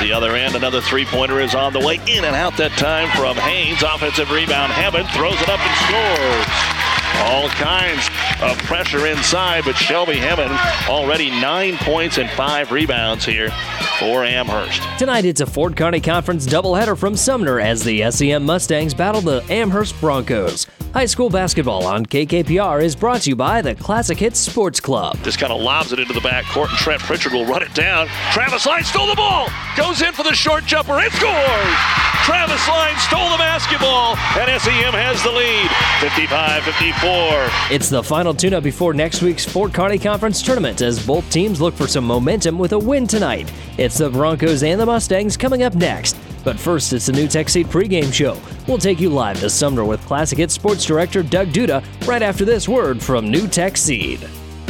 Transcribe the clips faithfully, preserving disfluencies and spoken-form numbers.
The other end, another three-pointer is on the way. In and out that time from Haynes. Offensive rebound. Hammond throws it up and scores. All kinds of pressure inside, but Shelby Hammond already nine points and five rebounds here for Amherst. Tonight it's a Fort Kearney Conference doubleheader from Sumner as the S E M Mustangs battle the Amherst Broncos. High school basketball on K K P R is brought to you by the Classic Hits Sports Club. Just kind of lobs it into the back court, and Trent Pritchard will run it down. Travis Line stole the ball, goes in for the short jumper, and scores! Travis Line stole the basketball, and S E M has the lead, fifty-five fifty-four. It's the final tune-up before next week's Fort Kearney Conference tournament as both teams look for some momentum with a win tonight. It's the Broncos and the Mustangs coming up next. But first, it's the New Tech Seed pregame show. We'll take you live to Sumner with Classic Hits Sports Director Doug Duda right after this word from New Tech Seed.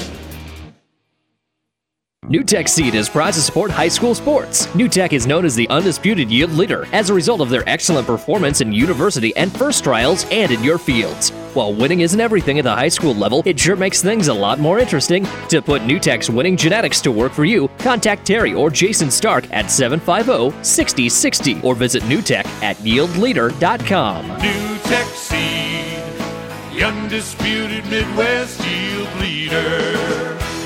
New Tech Seed is proud to support high school sports. New Tech is known as the undisputed yield leader as a result of their excellent performance in university and first trials and in your fields. While winning isn't everything at the high school level, it sure makes things a lot more interesting. To put New Tech's winning genetics to work for you, contact Terry or Jason Stark at seven five zero, six zero six zero or visit newtech at yield leader dot com. New Tech Seed, the undisputed Midwest yield leader.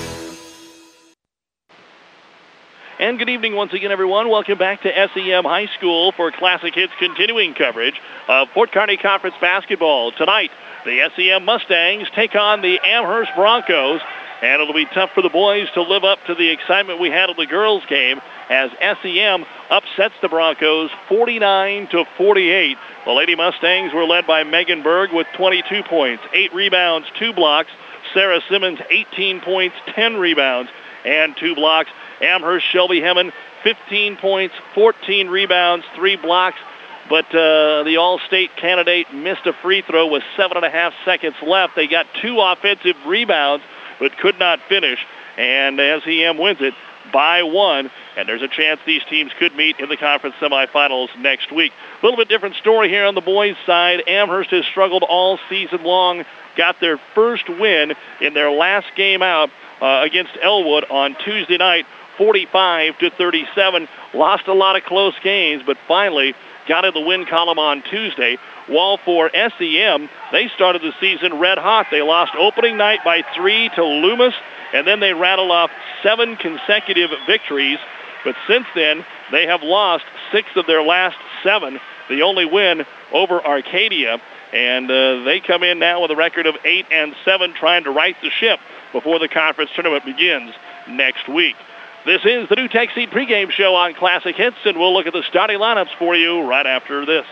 And good evening once again, everyone. Welcome back to S E M High School for Classic Hits continuing coverage of Fort Kearney Conference basketball. Tonight, the S E M Mustangs take on the Amherst Broncos, and it'll be tough for the boys to live up to the excitement we had at the girls' game as S E M upsets the Broncos forty-nine to forty-eight. The Lady Mustangs were led by Megan Berg with twenty-two points, eight rebounds, two blocks. Sarah Simmons, eighteen points, ten rebounds, and two blocks. Amherst Shelby Hammond, fifteen points, fourteen rebounds, three blocks. But uh, the All-State candidate missed a free throw with seven and a half seconds left. They got two offensive rebounds, but could not finish. And S E M wins it by one. And there's a chance these teams could meet in the conference semifinals next week. A little bit different story here on the boys' side. Amherst has struggled all season long. Got their first win in their last game out uh, against Elwood on Tuesday night, forty-five to thirty-seven. Lost a lot of close games, but finally got in the win column on Tuesday. While for S E M, they started the season red hot. They lost opening night by three to Loomis, and then they rattled off seven consecutive victories. But since then, they have lost six of their last seven, the only win over Arcadia. And uh, they come in now with a record of eight and seven, trying to right the ship before the conference tournament begins next week. This is the New Tech Seed pregame show on Classic Hits, and we'll look at the starting lineups for you right after this.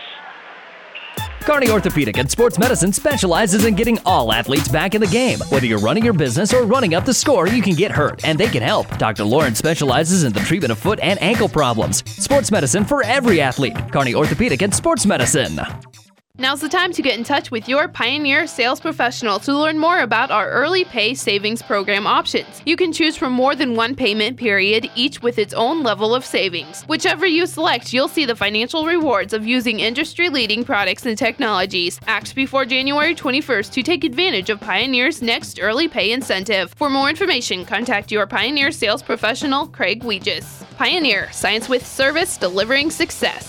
Kearney Orthopedic and Sports Medicine specializes in getting all athletes back in the game. Whether you're running your business or running up the score, you can get hurt, and they can help. Doctor Lauren specializes in the treatment of foot and ankle problems. Sports medicine for every athlete. Kearney Orthopedic and Sports Medicine. Now's the time to get in touch with your Pioneer sales professional to learn more about our early pay savings program options. You can choose from more than one payment period, each with its own level of savings. Whichever you select, you'll see the financial rewards of using industry-leading products and technologies. Act before January twenty-first to take advantage of Pioneer's next early pay incentive. For more information, contact your Pioneer sales professional, Craig Weegis. Pioneer, science with service, delivering success.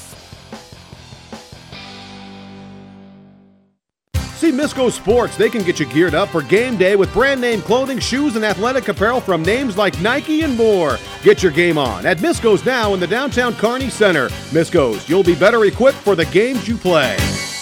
See Misco Sports. They can get you geared up for game day with brand name clothing, shoes, and athletic apparel from names like Nike and more. Get your game on at Misco's now in the downtown Kearney Center. Misco's, you'll be better equipped for the games you play.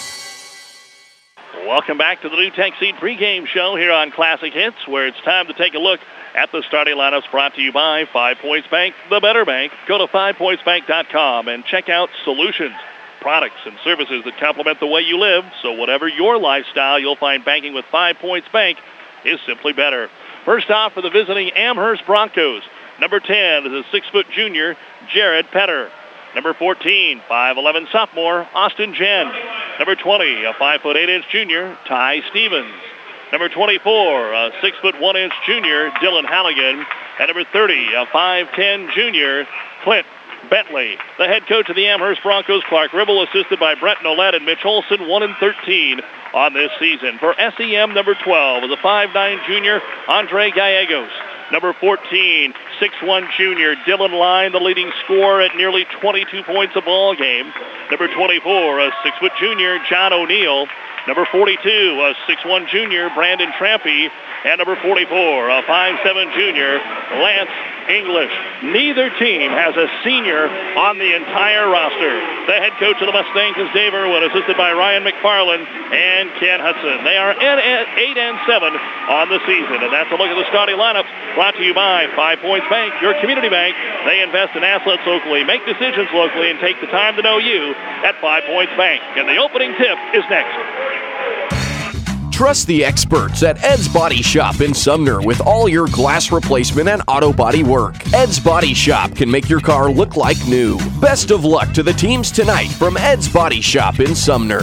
Welcome back to the New Tech Seed pregame show here on Classic Hits, where it's time to take a look at the starting lineups brought to you by Five Points Bank, the better bank. Go to five points bank dot com and check out Solutions. Products and services that complement the way you live, so whatever your lifestyle, you'll find banking with Five Points Bank is simply better. First off, for the visiting Amherst Broncos, number ten is a six-foot junior, Jared Petter. Number fourteen, five eleven sophomore, Austin Jen. Number twenty, a five foot eight inch junior, Ty Stevens. Number twenty-four, a six foot one inch junior, Dylan Halligan. And number thirty, a five ten junior, Clint Bentley. The head coach of the Amherst Broncos, Clark Ribble, assisted by Brett Nolet and Mitch Olson, one and thirteen on this season. For S E M, number twelve is a five nine junior, Andre Gallegos. Number fourteen, six one junior Dylan Line, the leading scorer at nearly twenty-two points a ball game. Number twenty-four, a six foot junior John O'Neill. Number forty-two, a six one junior Brandon Trampy. And number forty-four, a five seven junior Lance English. Neither team has a senior on the entire roster. The head coach of the Mustangs is Dave Irwin, assisted by Ryan McFarland and Ken Hudson. They are at eight and seven on the season. And that's a look at the starting lineups brought to you by Five Points Bank, your community bank. They invest in assets locally, make decisions locally, and take the time to know you at Five Points Bank. And the opening tip is next. Trust the experts at Ed's Body Shop in Sumner with all your glass replacement and auto body work. Ed's Body Shop can make your car look like new. Best of luck to the teams tonight from Ed's Body Shop in Sumner.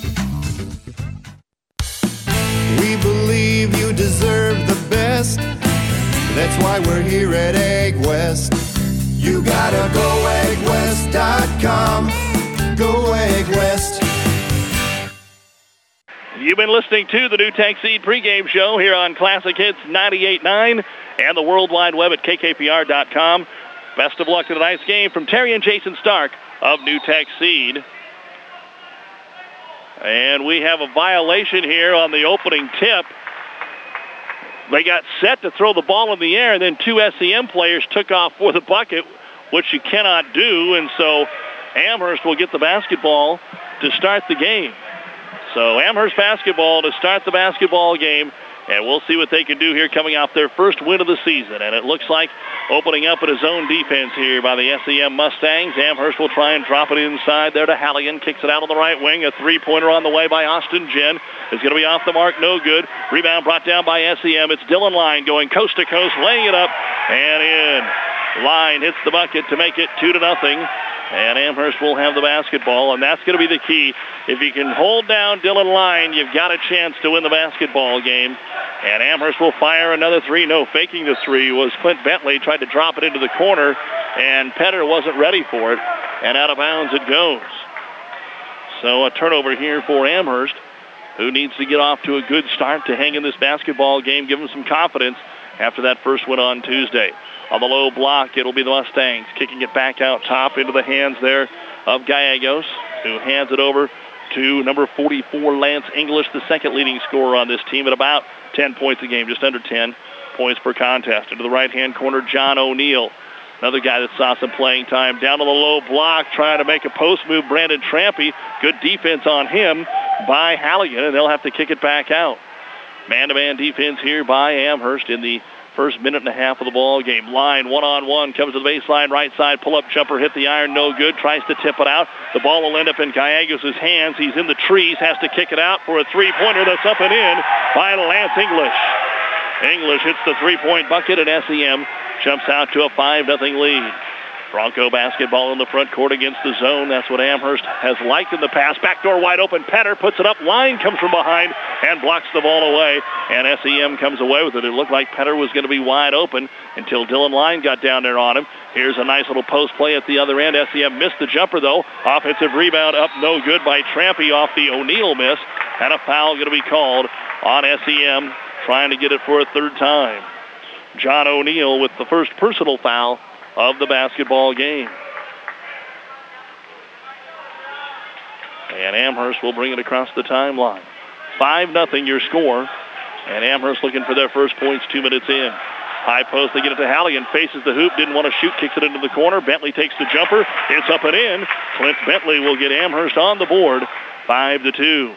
We believe you deserve the best. That's why we're here at Egg West. You gotta go egg west dot com. Go Egg West. You've been listening to the New Tech Seed pregame show here on Classic Hits ninety-eight point nine and the World Wide Web at K K P R dot com. Best of luck to tonight's game from Terry and Jason Stark of New Tech Seed. And we have a violation here on the opening tip. They got set to throw the ball in the air, and then two S E M players took off for the bucket, which you cannot do, and so Amherst will get the basketball to start the game. So Amherst basketball to start the basketball game, and we'll see what they can do here coming off their first win of the season. And it looks like opening up at a zone defense here by the S E M Mustangs. Amherst will try and drop it inside there to Halligan. Kicks it out on the right wing. A three-pointer on the way by Austin Jen is going to be off the mark. No good. Rebound brought down by S E M. It's Dylan Line going coast to coast, laying it up and in. Line hits the bucket to make it two to nothing. And Amherst will have the basketball, and that's going to be the key. If you can hold down Dylan Line, you've got a chance to win the basketball game. And Amherst will fire another three. No, faking the three was Clint Bentley. Tried to drop it into the corner, and Petter wasn't ready for it. And out of bounds it goes. So a turnover here for Amherst, who needs to get off to a good start to hang in this basketball game, give them some confidence after that first win on Tuesday. On the low block, it'll be the Mustangs kicking it back out top into the hands there of Gallegos, who hands it over to number forty-four, Lance English, the second leading scorer on this team at about ten points a game, just under ten points per contest. Into the right-hand corner, John O'Neill, another guy that saw some playing time. Down to the low block, trying to make a post move, Brandon Trampy. Good defense on him by Halligan, and they'll have to kick it back out. Man-to-man defense here by Amherst in the first minute and a half of the ball game. Line one-on-one, comes to the baseline, right side, pull-up jumper, hit the iron, no good, tries to tip it out. The ball will end up in Gallegos' hands. He's in the trees, has to kick it out for a three-pointer that's up and in by Lance English. English hits the three-point bucket, and S E M jumps out to a five nothing lead. Bronco basketball in the front court against the zone. That's what Amherst has liked in the past. Backdoor wide open. Petter puts it up. Line comes from behind and blocks the ball away. And S E M comes away with it. It looked like Petter was going to be wide open until Dylan Line got down there on him. Here's a nice little post play at the other end. S E M missed the jumper, though. Offensive rebound up no good by Trampy off the O'Neill miss. And a foul going to be called on S E M, trying to get it for a third time. John O'Neill with the first personal foul of the basketball game. And Amherst will bring it across the timeline. five nothing your score. And Amherst looking for their first points two minutes in. High post, they get it to Halligan. Faces the hoop, didn't want to shoot, kicks it into the corner. Bentley takes the jumper. It's up and in. Clint Bentley will get Amherst on the board. five to two.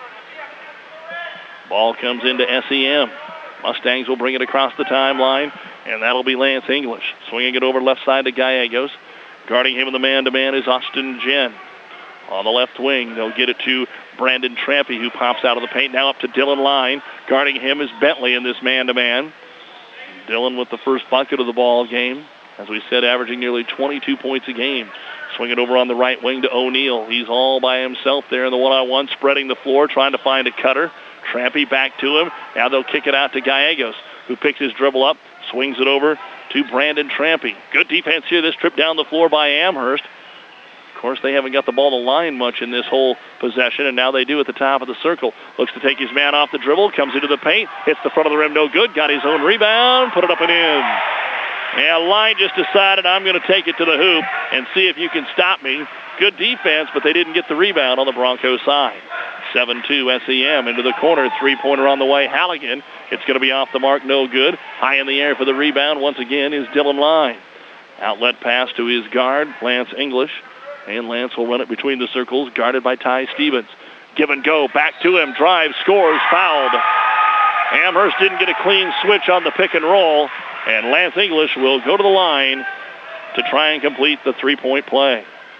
Ball comes into S E M. Mustangs will bring it across the timeline, and that'll be Lance English. Swinging it over left side to Gallegos. Guarding him in the man-to-man is Austin Jen. On the left wing, they'll get it to Brandon Trampy, who pops out of the paint. Now up to Dylan Line. Guarding him is Bentley in this man-to-man. Dylan with the first bucket of the ball game. As we said, averaging nearly twenty-two points a game. Swing it over on the right wing to O'Neill. He's all by himself there in the one-on-one, spreading the floor, trying to find a cutter. Trampy back to him. Now they'll kick it out to Gallegos, who picks his dribble up, swings it over to Brandon Trampy. Good defense here this trip down the floor by Amherst. Of course, they haven't got the ball to line much in this whole possession, and now they do at the top of the circle. Looks to take his man off the dribble, comes into the paint, hits the front of the rim, no good, got his own rebound, put it up and in. Yeah, Line just decided I'm going to take it to the hoop and see if you can stop me. Good defense, but they didn't get the rebound on the Broncos side. seven two S E M into the corner. Three-pointer on the way. Halligan. It's going to be off the mark. No good. High in the air for the rebound once again is Dylan Line. Outlet pass to his guard, Lance English. And Lance will run it between the circles, guarded by Ty Stevens. Give and go. Back to him. Drive. Scores. Fouled. Amherst didn't get a clean switch on the pick and roll. And Lance English will go to the line to try and complete the three-point play.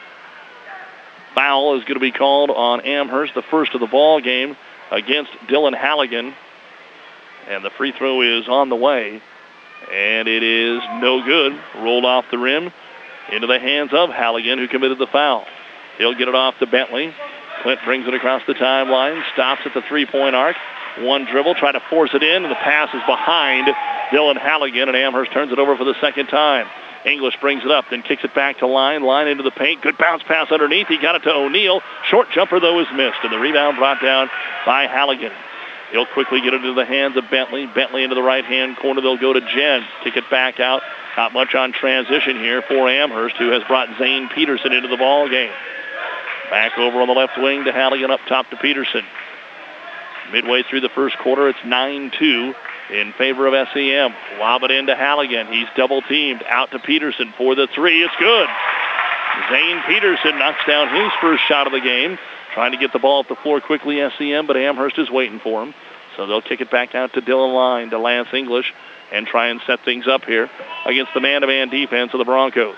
Foul is going to be called on Amherst, the first of the ball game against Dylan Halligan. And the free throw is on the way. And it is no good. Rolled off the rim into the hands of Halligan, who committed the foul. He'll get it off to Bentley. Clint brings it across the timeline, stops at the three-point arc. One dribble, try to force it in, and the pass is behind Dylan Halligan, and Amherst turns it over for the second time. English brings it up, then kicks it back to Line. Line into the paint. Good bounce pass underneath. He got it to O'Neal. Short jumper, though, is missed, and the rebound brought down by Halligan. He'll quickly get it into the hands of Bentley. Bentley into the right-hand corner. They'll go to Jen. Kick it back out. Not much on transition here for Amherst, who has brought Zane Peterson into the ball game. Back over on the left wing to Halligan, up top to Peterson. Midway through the first quarter, it's nine two in favor of S E M. Lob it into Halligan. He's double-teamed. Out to Peterson for the three. It's good. Zane Peterson knocks down his first shot of the game. Trying to get the ball up the floor quickly, S E M, but Amherst is waiting for him. So they'll kick it back out to Dylan Line, to Lance English, and try and set things up here against the man-to-man defense of the Broncos.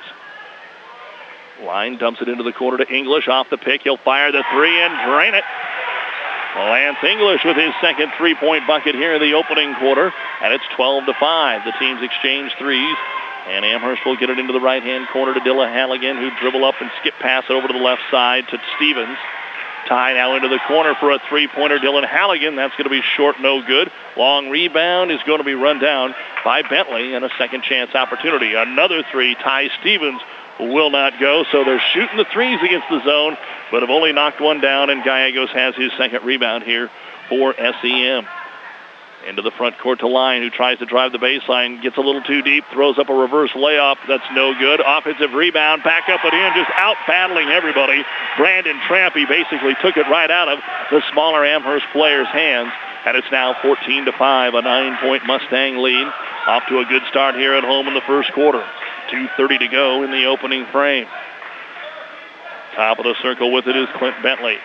Line dumps it into the corner to English. Off the pick, he'll fire the three and drain it. Lance English with his second three-point bucket here in the opening quarter, and it's twelve to five. The teams exchange threes, and Amherst will get it into the right-hand corner to Dylan Halligan, who dribble up and skip pass it over to the left side to Stevens. Ty now into the corner for a three-pointer. Dylan Halligan, that's going to be short, no good. Long rebound is going to be run down by Bentley, and a second chance opportunity. Another three. Ty Stevens will not go, so they're shooting the threes against the zone, but have only knocked one down, and Gallegos has his second rebound here for S E M. Into the front court to Line, who tries to drive the baseline, gets a little too deep, throws up a reverse layup. That's no good. Offensive rebound, back up and in, just out-battling everybody. Brandon Trampy basically took it right out of the smaller Amherst player's hands, and it's now fourteen to five, a nine-point Mustang lead. Off to a good start here at home in the first quarter. two thirty to go in the opening frame. Top of the circle with it is Clint Bentley.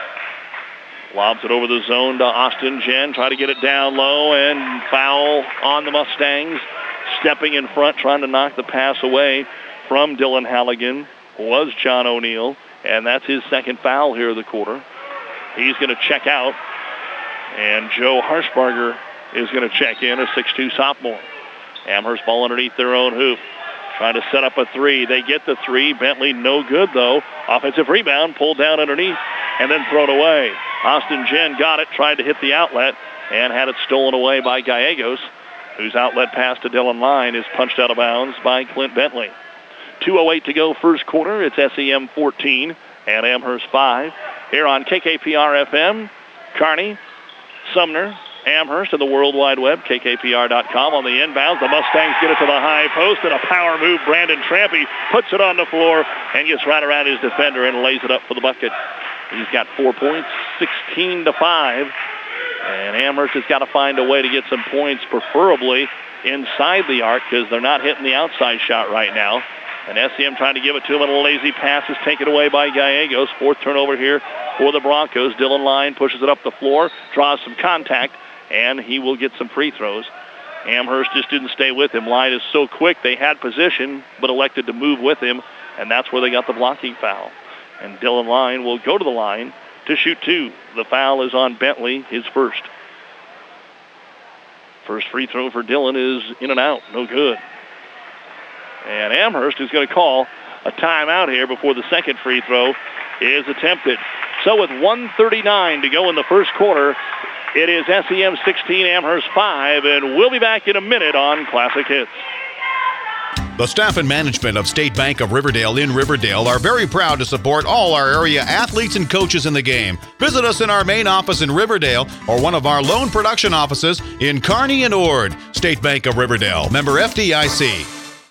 Lobs it over the zone to Austin Jen. Try to get it down low, and foul on the Mustangs. Stepping in front, trying to knock the pass away from Dylan Halligan was John O'Neal, and that's his second foul here of the quarter. He's going to check out, and Joe Harshbarger is going to check in, a six two sophomore. Amherst ball underneath their own hoop. Trying to set up a three. They get the three. Bentley no good, though. Offensive rebound, pulled down underneath, and then thrown away. Austin Jen got it, tried to hit the outlet, and had it stolen away by Gallegos, whose outlet pass to Dylan Line is punched out of bounds by Clint Bentley. two oh eight to go first quarter. It's S E M fourteen and Amherst five. Here on K K P R F M, Kearney, Sumner, Amherst, and the World Wide Web, K K P R dot com. On the inbounds, the Mustangs get it to the high post, and a power move. Brandon Trampy puts it on the floor and gets right around his defender and lays it up for the bucket. He's got four points, sixteen to five. And Amherst has got to find a way to get some points, preferably inside the arc, because they're not hitting the outside shot right now. And S E M trying to give it to him, and a lazy pass is taken away by Gallegos. Fourth turnover here for the Broncos. Dylan Line pushes it up the floor, draws some contact, and he will get some free throws. Amherst just didn't stay with him. Line is so quick, they had position, but elected to move with him, and that's where they got the blocking foul. And Dylan Line will go to the line to shoot two. The foul is on Bentley, his first. First free throw for Dylan is in and out, no good. And Amherst is going to call a timeout here before the second free throw is attempted. So with one thirty-nine to go in the first quarter, it is S E M sixteen, Amherst five, and we'll be back in a minute on Classic Hits. The staff and management of State Bank of Riverdale in Riverdale are very proud to support all our area athletes and coaches in the game. Visit us in our main office in Riverdale or one of our loan production offices in Kearney and Ord. State Bank of Riverdale, member F D I C.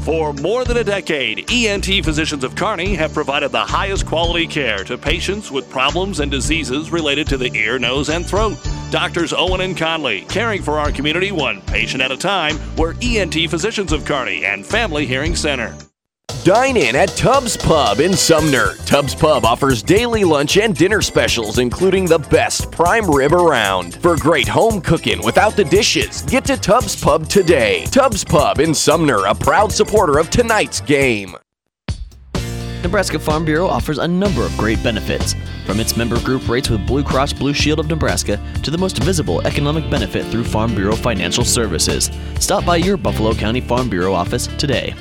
For more than a decade, E N T Physicians of Kearney have provided the highest quality care to patients with problems and diseases related to the ear, nose, and throat. Doctors Owen and Conley, caring for our community one patient at a time. We're E N T Physicians of Kearney and Family Hearing Center. Dine in at Tubbs Pub in Sumner. Tubbs Pub offers daily lunch and dinner specials, including the best prime rib around. For great home cooking without the dishes, get to Tubbs Pub today. Tubbs Pub in Sumner, a proud supporter of tonight's game. Nebraska Farm Bureau offers a number of great benefits, from its member group rates with Blue Cross Blue Shield of Nebraska to the most visible economic benefit through Farm Bureau Financial Services. Stop by your Buffalo County Farm Bureau office today.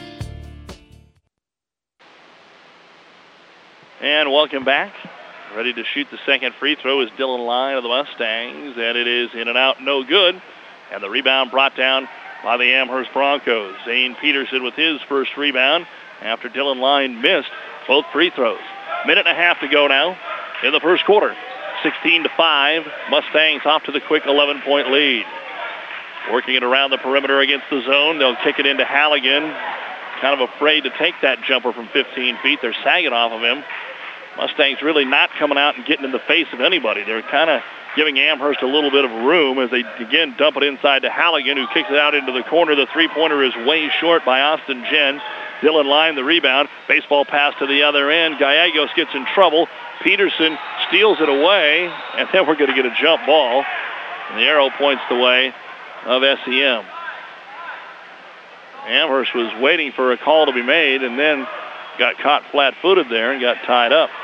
And welcome back. Ready to shoot the second free throw is Dylan Line of the Mustangs, and it is in and out, no good. And the rebound brought down by the Amherst Broncos. Zane Peterson with his first rebound after Dylan Line missed both free throws. Minute and a half to go now in the first quarter. sixteen to five. Mustangs off to the quick eleven-point lead. Working it around the perimeter against the zone. They'll kick it into Halligan. Kind of afraid to take that jumper from fifteen feet. They're sagging off of him. Mustangs really not coming out and getting in the face of anybody. They're kind of giving Amherst a little bit of room as they, again, dump it inside to Halligan, who kicks it out into the corner. The three-pointer is way short by Austin Jen. Dylan Line, the rebound. Baseball pass to the other end. Gallegos gets in trouble. Peterson steals it away, and then we're going to get a jump ball. And the arrow points the way of S E M. Amherst was waiting for a call to be made and then got caught flat-footed there and got tied up.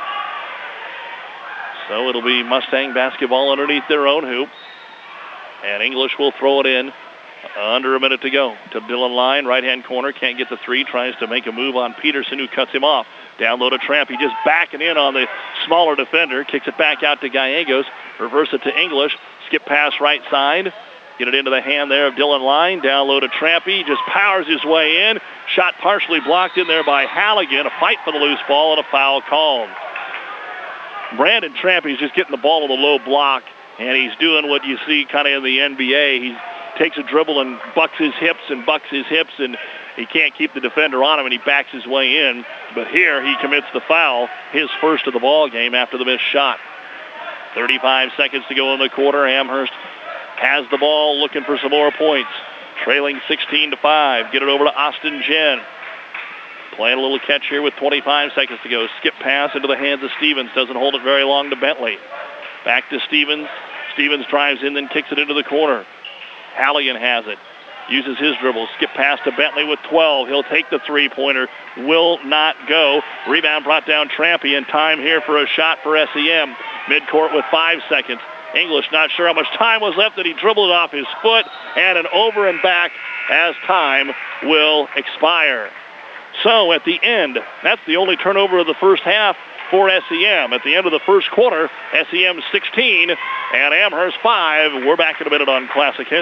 So it'll be Mustang basketball underneath their own hoop. And English will throw it in under a minute to go to Dylan Line, right-hand corner. Can't get the three. Tries to make a move on Peterson, who cuts him off. Down low to Tramp. He just backing in on the smaller defender. Kicks it back out to Gallegos. Reverse it to English. Skip pass right side. Get it into the hand there of Dylan Line. Down low to Trampy. Just powers his way in. Shot partially blocked in there by Halligan. A fight for the loose ball and a foul called. Brandon Trampy's just getting the ball in the low block, and he's doing what you see kind of in the N B A. He takes a dribble and bucks his hips and bucks his hips, and he can't keep the defender on him, and he backs his way in. But here he commits the foul, his first of the ball game after the missed shot. thirty-five seconds to go in the quarter. Amherst has the ball, looking for some more points. Trailing sixteen to five. Get it over to Austin Jen. Playing a little catch here with twenty-five seconds to go. Skip pass into the hands of Stevens. Doesn't hold it very long to Bentley. Back to Stevens. Stevens drives in, then kicks it into the corner. Halligan has it. Uses his dribble. Skip pass to Bentley with twelve. He'll take the three-pointer. Will not go. Rebound brought down Trampy, and time here for a shot for S E M. Midcourt with five seconds. English not sure how much time was left, that he dribbled it off his foot, and an over and back as time will expire. So at the end, that's the only turnover of the first half for S E M. At the end of the first quarter, S E M sixteen and Amherst five. We're back in a minute on Classic Hits.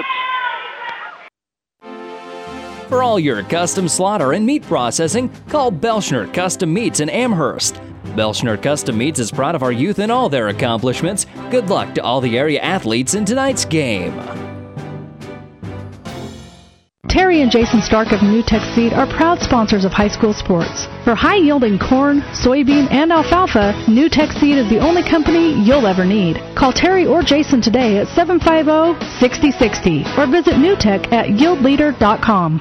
For all your custom slaughter and meat processing, call Belschner Custom Meats in Amherst. Belschner Custom Meats is proud of our youth and all their accomplishments. Good luck to all the area athletes in tonight's game. Terry and Jason Stark of NewTek Seed are proud sponsors of high school sports. For high-yielding corn, soybean, and alfalfa, NewTek Seed is the only company you'll ever need. Call Terry or Jason today at seven five zero, six zero six zero or visit newtek at yield leader dot com.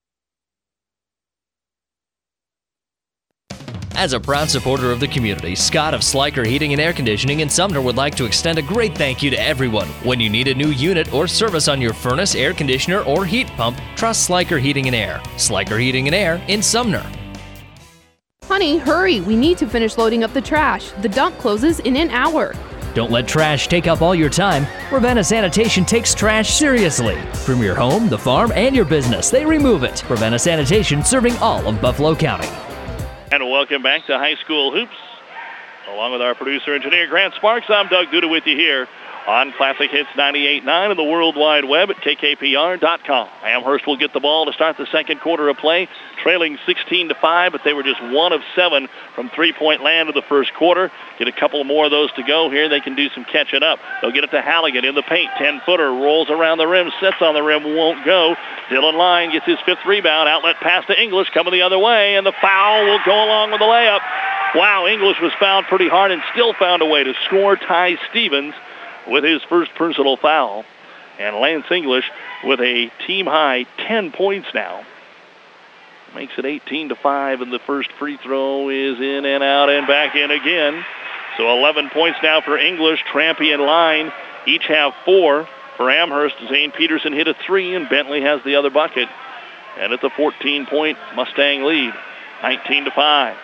As a proud supporter of the community, Scott of Sliker Heating and Air Conditioning in Sumner would like to extend a great thank you to everyone. When you need a new unit or service on your furnace, air conditioner, or heat pump, trust Sliker Heating and Air. Sliker Heating and Air in Sumner. Honey, hurry! We need to finish loading up the trash. The dump closes in an hour. Don't let trash take up all your time. Ravenna Sanitation takes trash seriously. From your home, the farm, and your business, they remove it. Ravenna Sanitation, serving all of Buffalo County. And welcome back to High School Hoops. Along with our producer engineer Grant Sparks, I'm Doug Duda with you here on Classic Hits ninety-eight point nine and the World Wide Web at K K P R dot com. Amherst will get the ball to start the second quarter of play, trailing sixteen to five, but they were just one of seven from three-point land in the first quarter. Get a couple more of those to go here. They can do some catching up. They'll get it to Halligan in the paint. ten-footer rolls around the rim, sets on the rim, won't go. Dylan Line gets his fifth rebound. Outlet pass to English, coming the other way, and the foul will go along with the layup. Wow, English was fouled pretty hard and still found a way to score. Ty Stevens with his first personal foul. And Lance English with a team-high ten points now. Makes it eighteen to five, and the first free throw is in and out and back in again. So eleven points now for English. Trampy and Line each have four. For Amherst, Zane Peterson hit a three, and Bentley has the other bucket. And it's a fourteen-point Mustang lead, nineteen to five.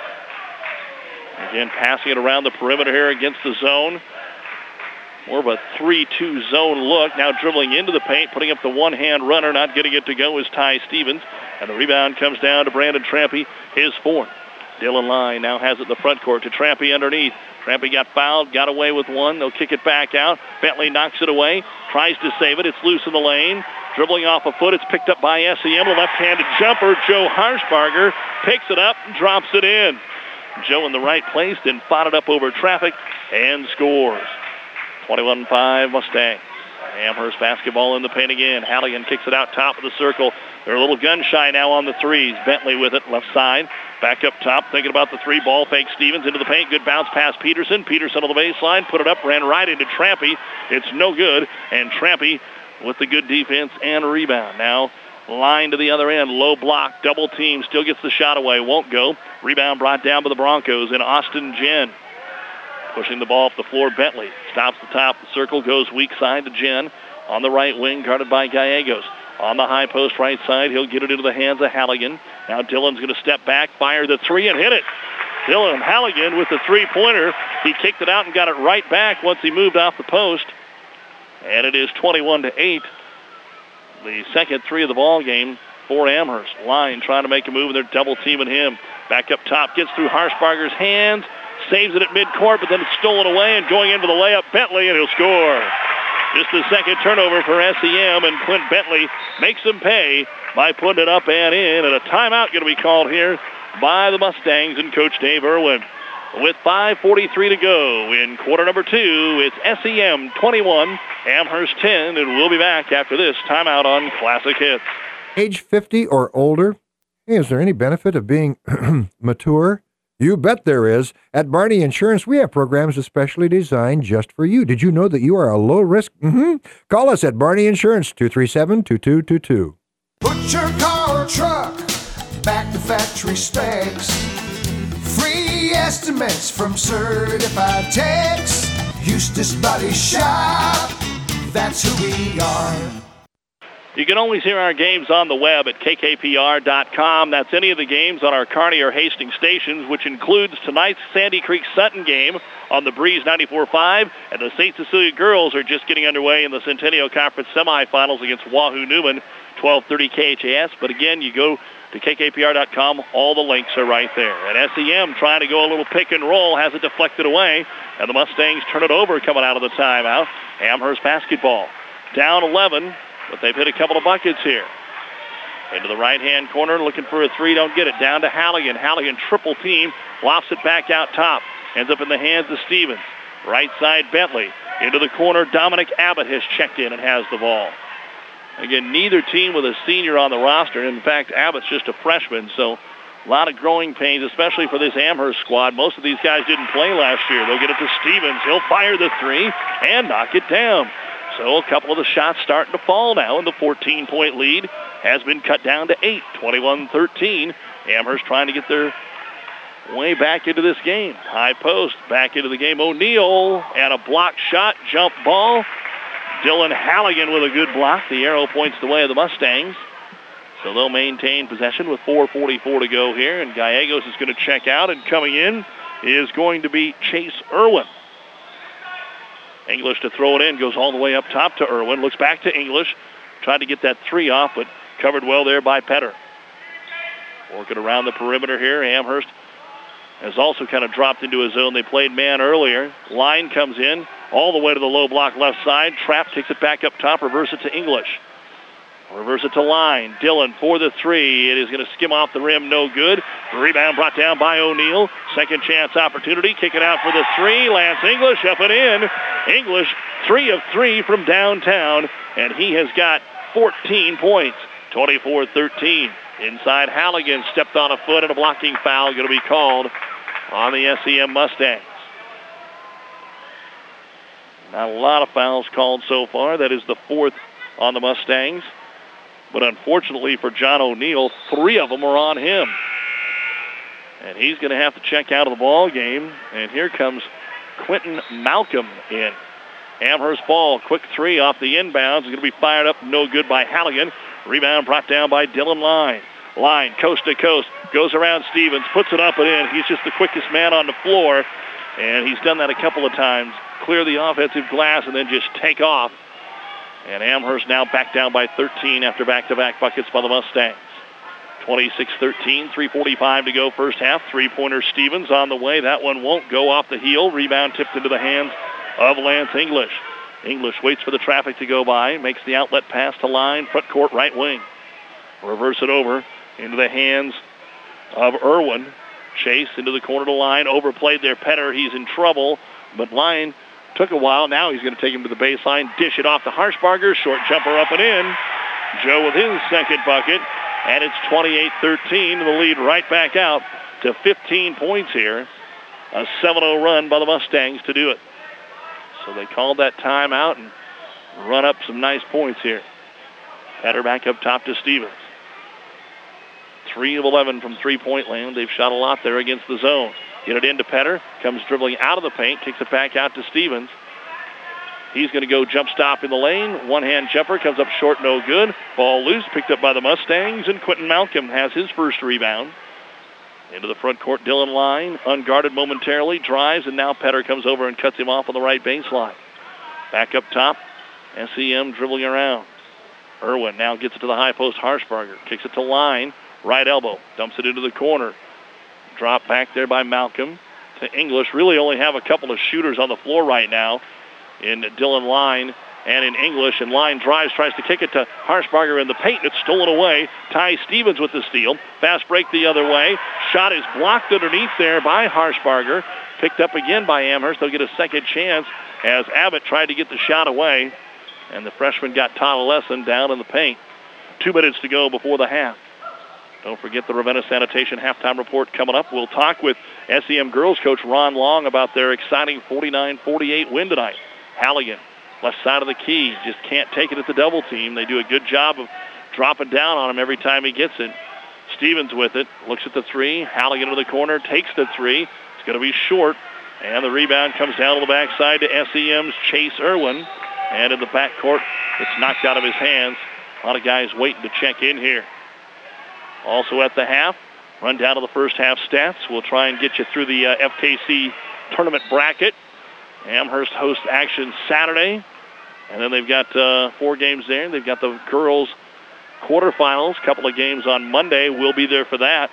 Again, passing it around the perimeter here against the zone. More of a three two zone look. Now dribbling into the paint, putting up the one-hand runner, not getting it to go is Ty Stevens. And the rebound comes down to Brandon Trampy, his fourth. Dylan Line now has it in the front court to Trampy underneath. Trampy got fouled, got away with one. They'll kick it back out. Bentley knocks it away, tries to save it. It's loose in the lane. Dribbling off a foot, it's picked up by S E M. A left-handed jumper. Joe Harshbarger picks it up and drops it in. Joe in the right place, then fought it up over traffic and scores. twenty-one five Mustangs. Amherst basketball in the paint again. Halligan kicks it out top of the circle. They're a little gun shy now on the threes. Bentley with it, left side. Back up top, thinking about the three. Ball fake Stevens into the paint. Good bounce pass Peterson. Peterson on the baseline, put it up, ran right into Trampy. It's no good. And Trampy with the good defense and rebound. Now Line to the other end. Low block, double team. Still gets the shot away. Won't go. Rebound brought down by the Broncos. And Austin Jen pushing the ball up the floor. Bentley stops the top of the circle, goes weak side to Jen. On the right wing, guarded by Gallegos. On the high post right side, he'll get it into the hands of Halligan. Now Dylan's going to step back, fire the three, and hit it. Dylan Halligan with the three-pointer. He kicked it out and got it right back once he moved off the post. And it is twenty-one to eight. The second three of the ball game for Amherst. Line trying to make a move, and they're double teaming him. Back up top, gets through Harshbarger's hands, saves it at midcourt, but then it's stolen away, and going into the layup, Bentley, and he'll score. Just the second turnover for S E M, and Clint Bentley makes them pay by putting it up and in. And a timeout going to be called here by the Mustangs and Coach Dave Irwin. With five forty-three to go in quarter number two, it's S E M twenty-one, Amherst ten, and we'll be back after this timeout on Classic Hits. Age fifty or older? Hey, is there any benefit of being mature? You bet there is. At Barney Insurance, we have programs especially designed just for you. Did you know that you are a low risk? Mm-hmm. Call us at Barney Insurance, two three seven, two two two two. Put your car or truck back to factory specs. Free estimates from certified techs. Eustace Body Shop, that's who we are. You can always hear our games on the web at K K P R dot com. That's any of the games on our Kearney or Hastings stations, which includes tonight's Sandy Creek Sutton game on the Breeze ninety-four point five. And the Saint Cecilia girls are just getting underway in the Centennial Conference semifinals against Wahoo Newman, twelve thirty K H A S. But again, you go to K K P R dot com. All the links are right there. And S E M trying to go a little pick and roll, has it deflected away. And the Mustangs turn it over coming out of the timeout. Amherst basketball down eleven. But they've hit a couple of buckets here. Into the right-hand corner, looking for a three, don't get it. Down to Halligan. Halligan triple team, lofts it back out top. Ends up in the hands of Stevens. Right side, Bentley. Into the corner, Dominic Abbott has checked in and has the ball. Again, neither team with a senior on the roster. In fact, Abbott's just a freshman, so a lot of growing pains, especially for this Amherst squad. Most of these guys didn't play last year. They'll get it to Stevens. He'll fire the three and knock it down. So a couple of the shots starting to fall now, and the fourteen-point lead has been cut down to eight, twenty-one thirteen. Amherst trying to get their way back into this game. High post, back into the game. O'Neal, and a block shot, jump ball. Dylan Halligan with a good block. The arrow points the way of the Mustangs. So they'll maintain possession with four forty-four to go here, and Gallegos is going to check out, and coming in is going to be Chase Irwin. English to throw it in, goes all the way up top to Irwin, looks back to English, tried to get that three off, but covered well there by Petter. Working around the perimeter here, Amherst has also kind of dropped into a zone. They played man earlier. Line comes in, all the way to the low block left side. Trapp kicks it back up top, reverse it to English. Reverse it to Line. Dillon for the three. It is going to skim off the rim, no good. Rebound brought down by O'Neal. Second chance opportunity. Kick it out for the three. Lance English up and in. English three of three from downtown, and he has got fourteen points. twenty-four thirteen. Inside Halligan stepped on a foot, and a blocking foul going to be called on the S E M Mustangs. Not a lot of fouls called so far. That is the fourth on the Mustangs. But unfortunately for John O'Neal, three of them are on him. And he's going to have to check out of the ball game. And here comes Quentin Malcolm in. Amherst ball, quick three off the inbounds. It's going to be fired up, no good by Halligan. Rebound brought down by Dylan Line. Line, coast to coast, goes around Stevens, puts it up and in. He's just the quickest man on the floor. And he's done that a couple of times. Clear the offensive glass and then just take off. And Amherst now back down by thirteen after back-to-back buckets by the Mustangs. twenty-six thirteen, three forty-five to go first half. Three-pointer Stevens on the way. That one won't go off the heel. Rebound tipped into the hands of Lance English. English waits for the traffic to go by. Makes the outlet pass to Line. Front court right wing. Reverse it over into the hands of Irwin. Chase into the corner of the Line. Overplayed there. Petter, he's in trouble. But Line took a while. Now he's going to take him to the baseline. Dish it off to Harshbarger. Short jumper up and in. Joe with his second bucket. And it's twenty-eight thirteen. The lead right back out to fifteen points here. A seven oh run by the Mustangs to do it. So they called that timeout and run up some nice points here. Petter back up top to Stevens. three of eleven from three-point land. They've shot a lot there against the zone. Get it into Petter. Comes dribbling out of the paint. Kicks it back out to Stevens. He's going to go jump stop in the lane. One-hand jumper comes up short, no good. Ball loose, picked up by the Mustangs, and Quentin Malcolm has his first rebound. Into the front court, Dylan Line, unguarded momentarily, drives, and now Petter comes over and cuts him off on the right baseline. Back up top, S E M dribbling around. Irwin now gets it to the high post. Harshbarger kicks it to Line, right elbow, dumps it into the corner. Drop back there by Malcolm to English. Really only have a couple of shooters on the floor right now in Dylan Line and in English. And Line drives, tries to kick it to Harshbarger in the paint. It's stolen away. Ty Stevens with the steal. Fast break the other way. Shot is blocked underneath there by Harshbarger. Picked up again by Amherst. They'll get a second chance as Abbott tried to get the shot away. And the freshman got taught a lesson down in the paint. Two minutes to go before the half. Don't forget the Ravenna Sanitation halftime report coming up. We'll talk with S E M girls coach Ron Long about their exciting forty-nine forty-eight win tonight. Halligan, left side of the key, just can't take it at the double team. They do a good job of dropping down on him every time he gets it. Stevens with it, looks at the three. Halligan to the corner, takes the three. It's going to be short, and the rebound comes down to the backside to S E M's Chase Irwin. And in the backcourt, it's knocked out of his hands. A lot of guys waiting to check in here. Also at the half, run down to the first half stats. We'll try and get you through the uh, F K C tournament bracket. Amherst hosts action Saturday. And then they've got uh, four games there. They've got the girls quarterfinals. A couple of games on Monday. We'll be there for that.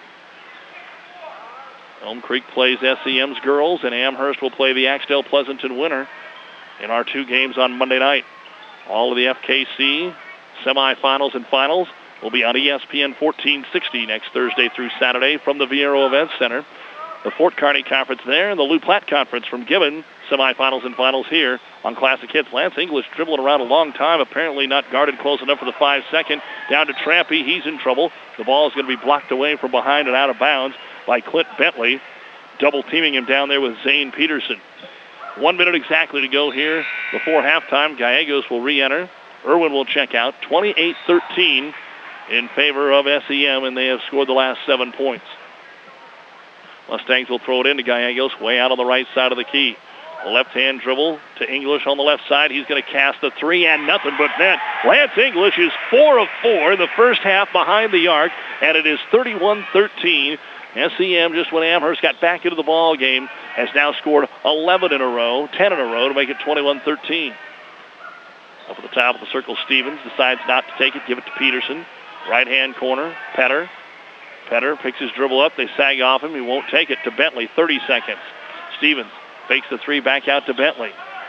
Elm Creek plays S E M's girls, and Amherst will play the Axtell Pleasanton winner in our two games on Monday night. All of the F K C semifinals and finals will be on E S P N fourteen sixty next Thursday through Saturday from the Viero Events Center. The Fort Kearney Conference there, and the Lou Platte Conference from Gibbon. Semifinals and finals here on Classic Hits. Lance English dribbling around a long time, apparently not guarded close enough for the five second. Down to Trampy, he's in trouble. The ball is going to be blocked away from behind and out of bounds by Clint Bentley. Double teaming him down there with Zane Peterson. One minute exactly to go here before halftime. Gallegos will re-enter. Irwin will check out. twenty-eight thirteen in favor of S E M, and they have scored the last seven points. Mustangs will throw it into Gallegos, way out on the right side of the key. Left-hand dribble to English on the left side. He's going to cast the three and nothing but net. Lance English is four of four in the first half behind the arc, and it is thirty-one thirteen. S E M, just when Amherst got back into the ball game, has now scored eleven in a row, ten in a row to make it twenty-one thirteen. Up at the top of the circle, Stevens decides not to take it, give it to Peterson. Right-hand corner, Petter. Petter picks his dribble up. They sag off him. He won't take it to Bentley. thirty seconds. Stevens fakes the three back out to Bentley.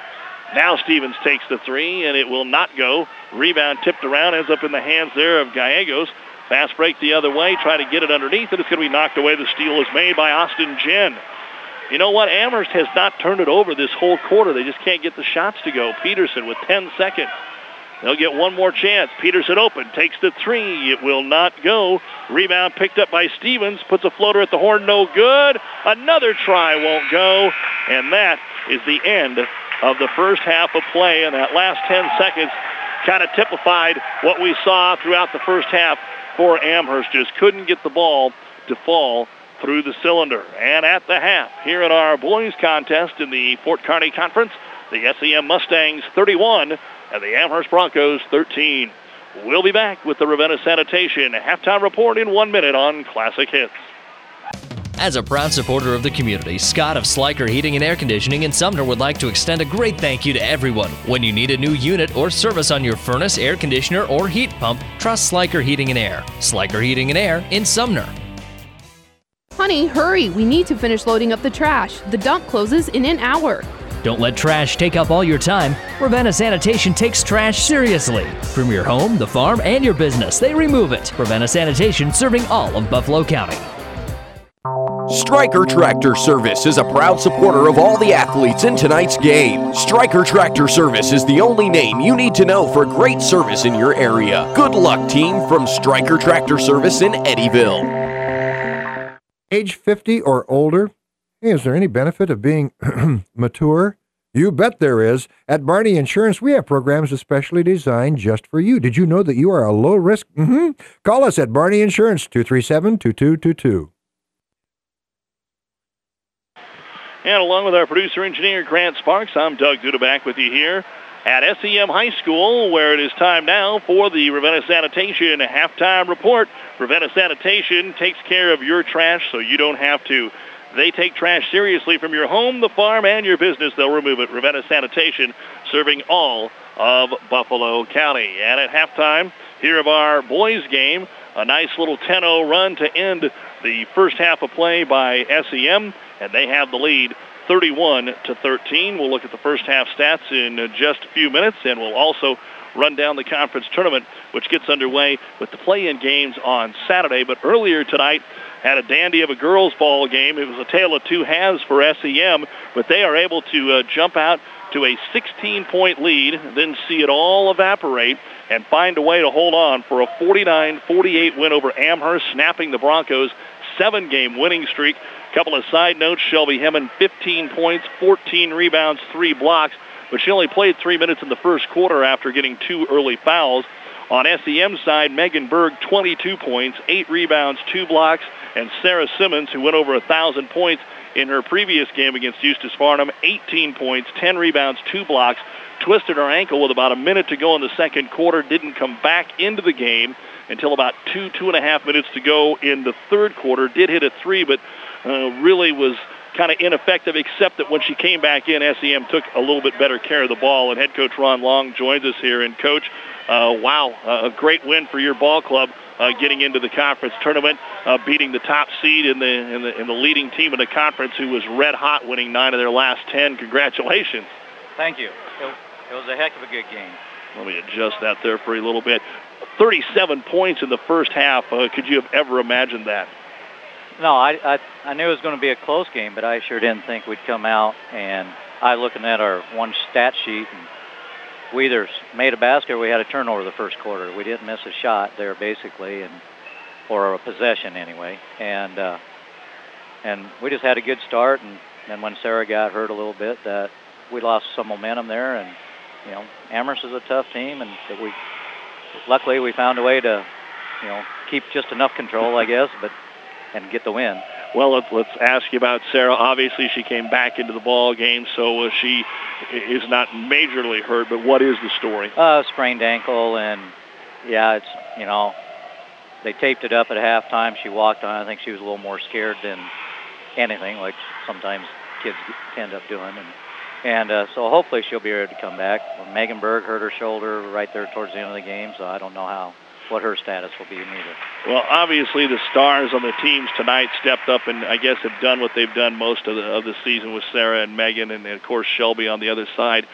Now Stevens takes the three, and it will not go. Rebound tipped around, ends up in the hands there of Gallegos. Fast break the other way, try to get it underneath, and it's going to be knocked away. The steal is made by Austin Jen. You know what? Amherst has not turned it over this whole quarter. They just can't get the shots to go. Peterson with ten seconds. They'll get one more chance. Peterson open, takes the three. It will not go. Rebound picked up by Stevens, puts a floater at the horn, no good. Another try won't go, and that is the end of the first half of play, and that last ten seconds kind of typified what we saw throughout the first half for Amherst. Just couldn't get the ball to fall through the cylinder. And at the half, here in our boys contest in the Fort Kearney Conference, the S E M Mustangs thirty-one and the Amherst Broncos thirteen. We'll be back with the Ravenna Sanitation halftime report in one minute on Classic Hits. As a proud supporter of the community, Scott of Sliker Heating and Air Conditioning in Sumner would like to extend a great thank you to everyone. When you need a new unit or service on your furnace, air conditioner, or heat pump, trust Sliker Heating and Air. Sliker Heating and Air in Sumner. Honey, hurry. We need to finish loading up the trash. The dump closes in an hour. Don't let trash take up all your time. Ravenna Sanitation takes trash seriously. From your home, the farm, and your business, they remove it. Ravenna Sanitation, serving all of Buffalo County. Stryker Tractor Service is a proud supporter of all the athletes in tonight's game. Stryker Tractor Service is the only name you need to know for great service in your area. Good luck, team, from Stryker Tractor Service in Eddyville. Age fifty or older? Hey, is there any benefit of being mature? You bet there is. At Barney Insurance, we have programs especially designed just for you. Did you know that you are a low risk? Mm-hmm. Call us at Barney Insurance, two three seven, two two two two. And along with our producer engineer Grant Sparks, I'm Doug Duda back with you here at S E M High School, where it is time now for the Ravenna Sanitation halftime report. Ravenna Sanitation takes care of your trash so you don't have to. They take trash seriously from your home, the farm, and your business. They'll remove it. Ravenna Sanitation, serving all of Buffalo County. And at halftime, here of our boys game, a nice little ten oh run to end the first half of play by S E M, and they have the lead thirty-one to thirteen. We'll look at the first half stats in just a few minutes, and we'll also run down the conference tournament, which gets underway with the play-in games on Saturday. But earlier tonight, had a dandy of a girls' ball game. It was a tale of two halves for S E M, but they are able to uh, jump out to a sixteen-point lead, then see it all evaporate and find a way to hold on for a forty-nine forty-eight win over Amherst, snapping the Broncos' seven-game winning streak. A couple of side notes, Shelby Hemmon, fifteen points, fourteen rebounds, three blocks, but she only played three minutes in the first quarter after getting two early fouls. On S E M's side, Megan Berg, twenty-two points, eight rebounds, two blocks, and Sarah Simmons, who went over one thousand points in her previous game against Eustis Farnham, eighteen points, ten rebounds, two blocks, twisted her ankle with about a minute to go in the second quarter, didn't come back into the game until about two, two and a half minutes to go in the third quarter, did hit a three, but uh, really was kind of ineffective, except that when she came back in, S E M took a little bit better care of the ball, and head coach Ron Long joins us here. And coach, uh, wow, uh, a great win for your ball club, uh, getting into the conference tournament, uh, beating the top seed in the, in the in the leading team in the conference, who was red hot, winning nine of their last ten. Congratulations. Thank you. It, it was a heck of a good game. Let me adjust that there for a little bit. thirty-seven points in the first half. Uh, could you have ever imagined that? No, I, I I knew it was going to be a close game, but I sure didn't think we'd come out. And I looking at our one stat sheet, and we either made a basket or we had a turnover the first quarter. We didn't miss a shot there, basically, and or a possession anyway. And uh, and we just had a good start. And then when Sarah got hurt a little bit, that we lost some momentum there. And you know, Amherst is a tough team, and that we luckily we found a way to you know keep just enough control, I guess, but. And get the win. Well, let's, let's ask you about Sarah. Obviously, she came back into the ball game, so uh, she is not majorly hurt, but what is the story? Uh, sprained ankle, and, yeah, it's, you know, they taped it up at halftime. She walked on. I think she was a little more scared than anything, like sometimes kids end up doing. And, and uh, so hopefully she'll be able to come back. Megan Berg hurt her shoulder right there towards the end of the game, so I don't know how. What her status will be either. Well, obviously the stars on the teams tonight stepped up and I guess have done what they've done most of the of the season with Sarah and Megan and, and of course Shelby on the other side.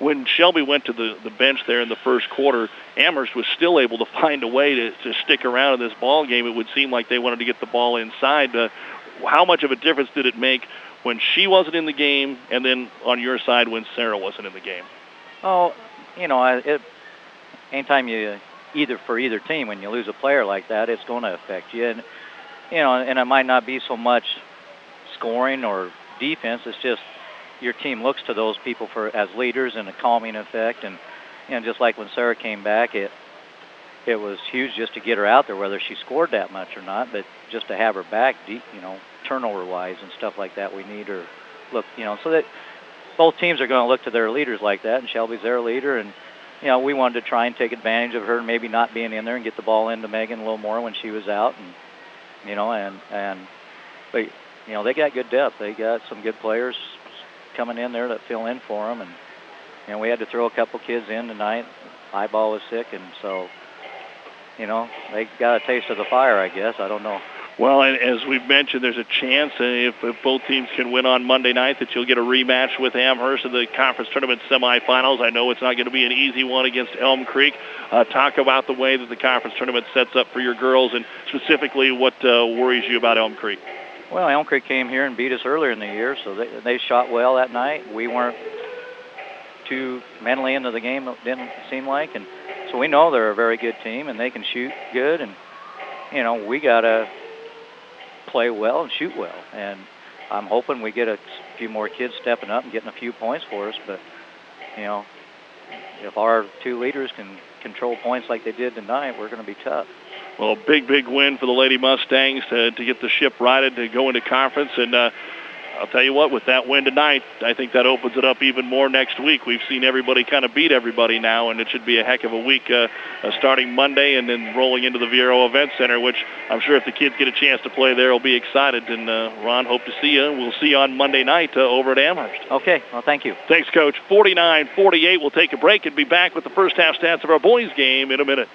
when Shelby went to the, the bench there in the first quarter, Amherst was still able to find a way to, to stick around in this ball game. It would seem like they wanted to get the ball inside. Uh, how much of a difference did it make when she wasn't in the game, and then on your side when Sarah wasn't in the game? Oh, you know, it, anytime you, either for either team, when you lose a player like that, it's going to affect you. And, you know, and it might not be so much scoring or defense. It's just your team looks to those people for as leaders and a calming effect. And, you know, just like when Sarah came back, it it was huge just to get her out there, whether she scored that much or not, but just to have her back, deep, you know, turnover-wise and stuff like that, we need her. Look, you know, so that both teams are going to look to their leaders like that, and Shelby's their leader. And, you know, we wanted to try and take advantage of her maybe not being in there and get the ball into Megan a little more when she was out. And, you know, and, and but, you know, they got good depth. They got some good players coming in there that fill in for them. And, you know, we had to throw a couple kids in tonight. Eyeball was sick, and so, you know, they got a taste of the fire, I guess. I don't know. Well, and as we've mentioned, there's a chance uh, if, if both teams can win on Monday night that you'll get a rematch with Amherst in the conference tournament semifinals. I know it's not going to be an easy one against Elm Creek. Uh, talk about the way that the conference tournament sets up for your girls, and specifically what uh, worries you about Elm Creek. Well, Elm Creek came here and beat us earlier in the year, so they, they shot well that night. We weren't too mentally into the game, it didn't seem like, and so we know they're a very good team, and they can shoot good, and, you know, we got to play well and shoot well. And I'm hoping we get a few more kids stepping up and getting a few points for us. But, you know, if our two leaders can control points like they did tonight, we're going to be tough. Well, big, big win for the Lady Mustangs to, to get the ship righted to go into conference. And uh, I'll tell you what, with that win tonight, I think that opens it up even more next week. We've seen everybody kind of beat everybody now, and it should be a heck of a week uh, uh, starting Monday and then rolling into the Viero Event Center, which I'm sure if the kids get a chance to play there, will be excited. And, uh, Ron, hope to see you. We'll see you on Monday night uh, over at Amherst. Okay. Well, thank you. Thanks, Coach. forty-nine forty-eight. We'll take a break and be back with the first half stats of our boys' game in a minute.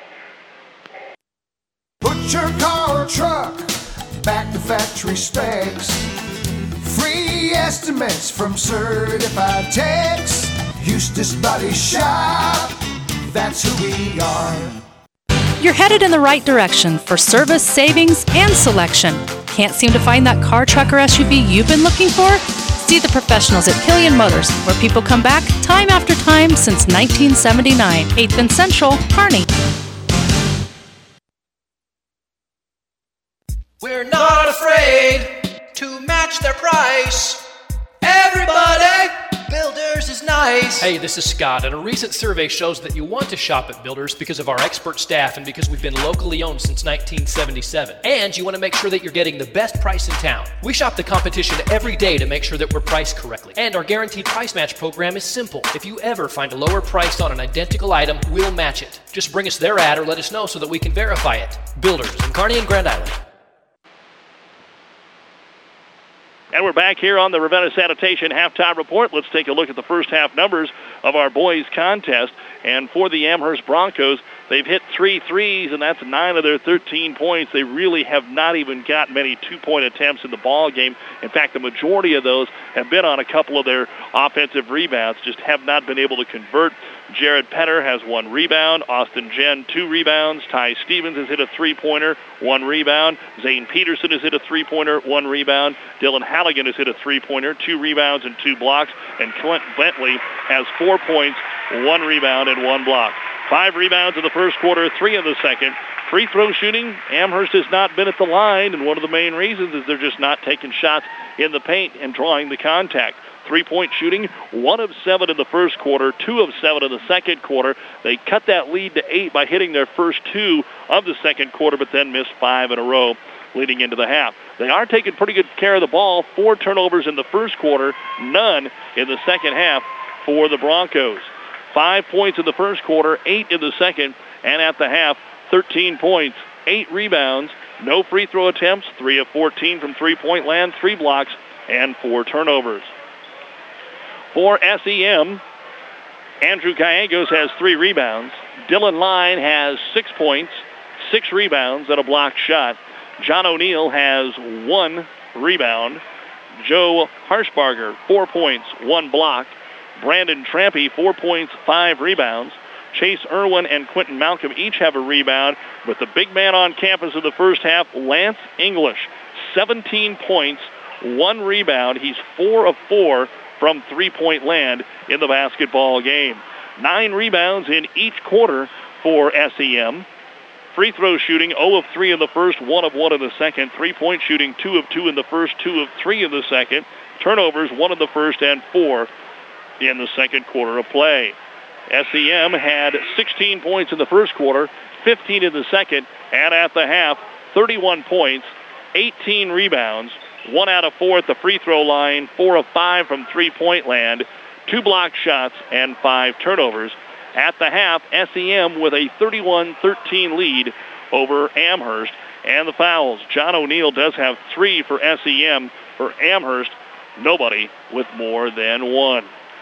Put your car or truck back to factory specs. Free estimates from certified techs. Eustace Body Shop, that's who we are. You're headed in the right direction for service, savings, and selection. Can't seem to find that car, truck, or S U V you've been looking for? See the professionals at Killian Motors, where people come back time after time since nineteen seventy-nine. eighth and Central, Kearney. We're not afraid to match their price. Everybody, Builders is nice. Hey, this is Scott, and a recent survey shows that you want to shop at Builders because of our expert staff and because we've been locally owned since nineteen seventy-seven. And you want to make sure that you're getting the best price in town. We shop the competition every day to make sure that we're priced correctly. And our guaranteed price match program is simple. If you ever find a lower price on an identical item, we'll match it. Just bring us their ad or let us know so that we can verify it. Builders in Kearney and Grand Island. And we're back here on the Ravenna Sanitation Halftime Report. Let's take a look at the first half numbers of our boys' contest. And for the Amherst Broncos, they've hit three threes, and that's nine of their thirteen points. They really have not even got many two-point attempts in the ball game. In fact, the majority of those have been on a couple of their offensive rebounds, just have not been able to convert. Jared Penner has one rebound. Austin Jen, two rebounds. Ty Stevens has hit a three-pointer, one rebound. Zane Peterson has hit a three-pointer, one rebound. Dylan Halligan has hit a three-pointer, two rebounds and two blocks. And Clint Bentley has four points, one rebound, and one block. Five rebounds in the first quarter, three in the second. Free throw shooting, Amherst has not been at the line, and one of the main reasons is they're just not taking shots in the paint and drawing the contact. Three-point shooting, one of seven in the first quarter, two of seven in the second quarter. They cut that lead to eight by hitting their first two of the second quarter, but then missed five in a row leading into the half. They are taking pretty good care of the ball. Four turnovers in the first quarter, none in the second half for the Broncos. Five points in the first quarter, eight in the second, and at the half, thirteen points, eight rebounds, no free throw attempts, three of fourteen from three-point land, three blocks, and four turnovers. For S E M, Andrew Gallegos has three rebounds. Dylan Line has six points, six rebounds, and a blocked shot. John O'Neill has one rebound. Joe Harshbarger, four points, one block. Brandon Trampy, four points, five rebounds. Chase Irwin and Quentin Malcolm each have a rebound, but the big man on campus in the first half, Lance English, seventeen points, one rebound. He's four of four from three-point land in the basketball game. Nine rebounds in each quarter for S E M. Free throw shooting, zero of three in the first, one of one in the second. Three-point shooting, two of two in the first, two of three in the second. Turnovers, one in the first and four in the second quarter of play. S E M had sixteen points in the first quarter, fifteen in the second, and at the half, thirty-one points, eighteen rebounds, one out of four at the free throw line, four of five from three-point land, two blocked shots, and five turnovers. At the half, S E M with a thirty-one thirteen lead over Amherst. And the fouls. John O'Neill does have three for S E M. For Amherst, nobody with more than one.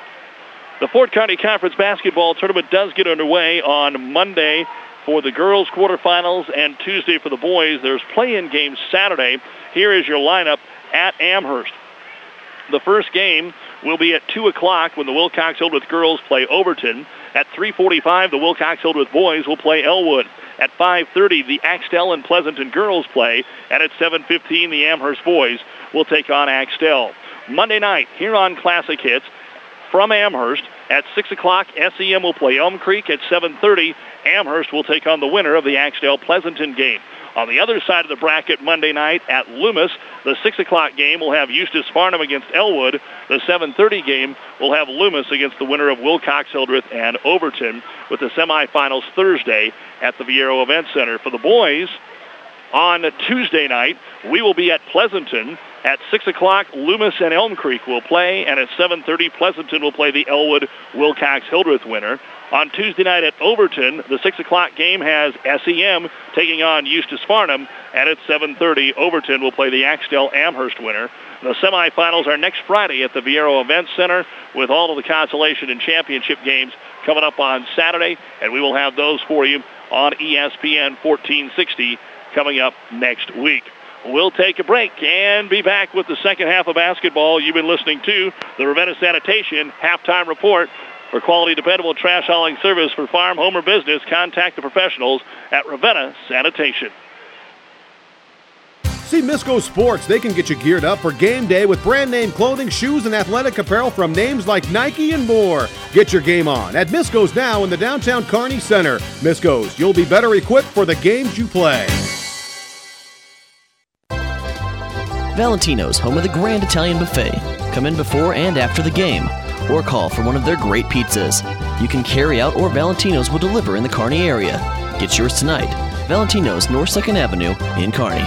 The Fort Kearney Conference basketball tournament does get underway on Monday for the girls' quarterfinals and Tuesday for the boys. There's play-in games Saturday. Here is your lineup at Amherst. The first game will be at two o'clock when the Wilcox-Hildreth girls play Overton. At three forty-five, the Wilcox-Hildreth boys will play Elwood. At five thirty, the Axtell and Pleasanton girls play. And at seven fifteen, the Amherst boys will take on Axtell. Monday night, here on Classic Hits, from Amherst, at six o'clock, S E M will play Elm Creek. At seven thirty, Amherst will take on the winner of the Axtell-Pleasanton game. On the other side of the bracket Monday night at Loomis, the six o'clock game will have Eustis Farnham against Elwood. The seven thirty game will have Loomis against the winner of Wilcox-Hildreth and Overton, with the semifinals Thursday at the Viero Event Center. For the boys, on Tuesday night, we will be at Pleasanton. At six o'clock, Loomis and Elm Creek will play, and at seven thirty, Pleasanton will play the Elwood-Wilcox-Hildreth winner. On Tuesday night at Overton, the six o'clock game has S E M taking on Eustis Farnham, and at seven thirty, Overton will play the Axtell-Amherst winner. The semifinals are next Friday at the Viero Event Center, with all of the consolation and championship games coming up on Saturday, and we will have those for you on E S P N fourteen sixty coming up next week. We'll take a break and be back with the second half of basketball. You've been listening to the Ravenna Sanitation Halftime Report. For quality, dependable trash hauling service for farm, home, or business, contact the professionals at Ravenna Sanitation. See Misco Sports. They can get you geared up for game day with brand name clothing, shoes, and athletic apparel from names like Nike and more. Get your game on at Misco's now in the downtown Kearney Center. Misco's, you'll be better equipped for the games you play. Valentino's, home of the Grand Italian Buffet. Come in before and after the game, or call for one of their great pizzas. You can carry out, or Valentino's will deliver in the Kearney area. Get yours tonight. Valentino's, North second Avenue in Kearney.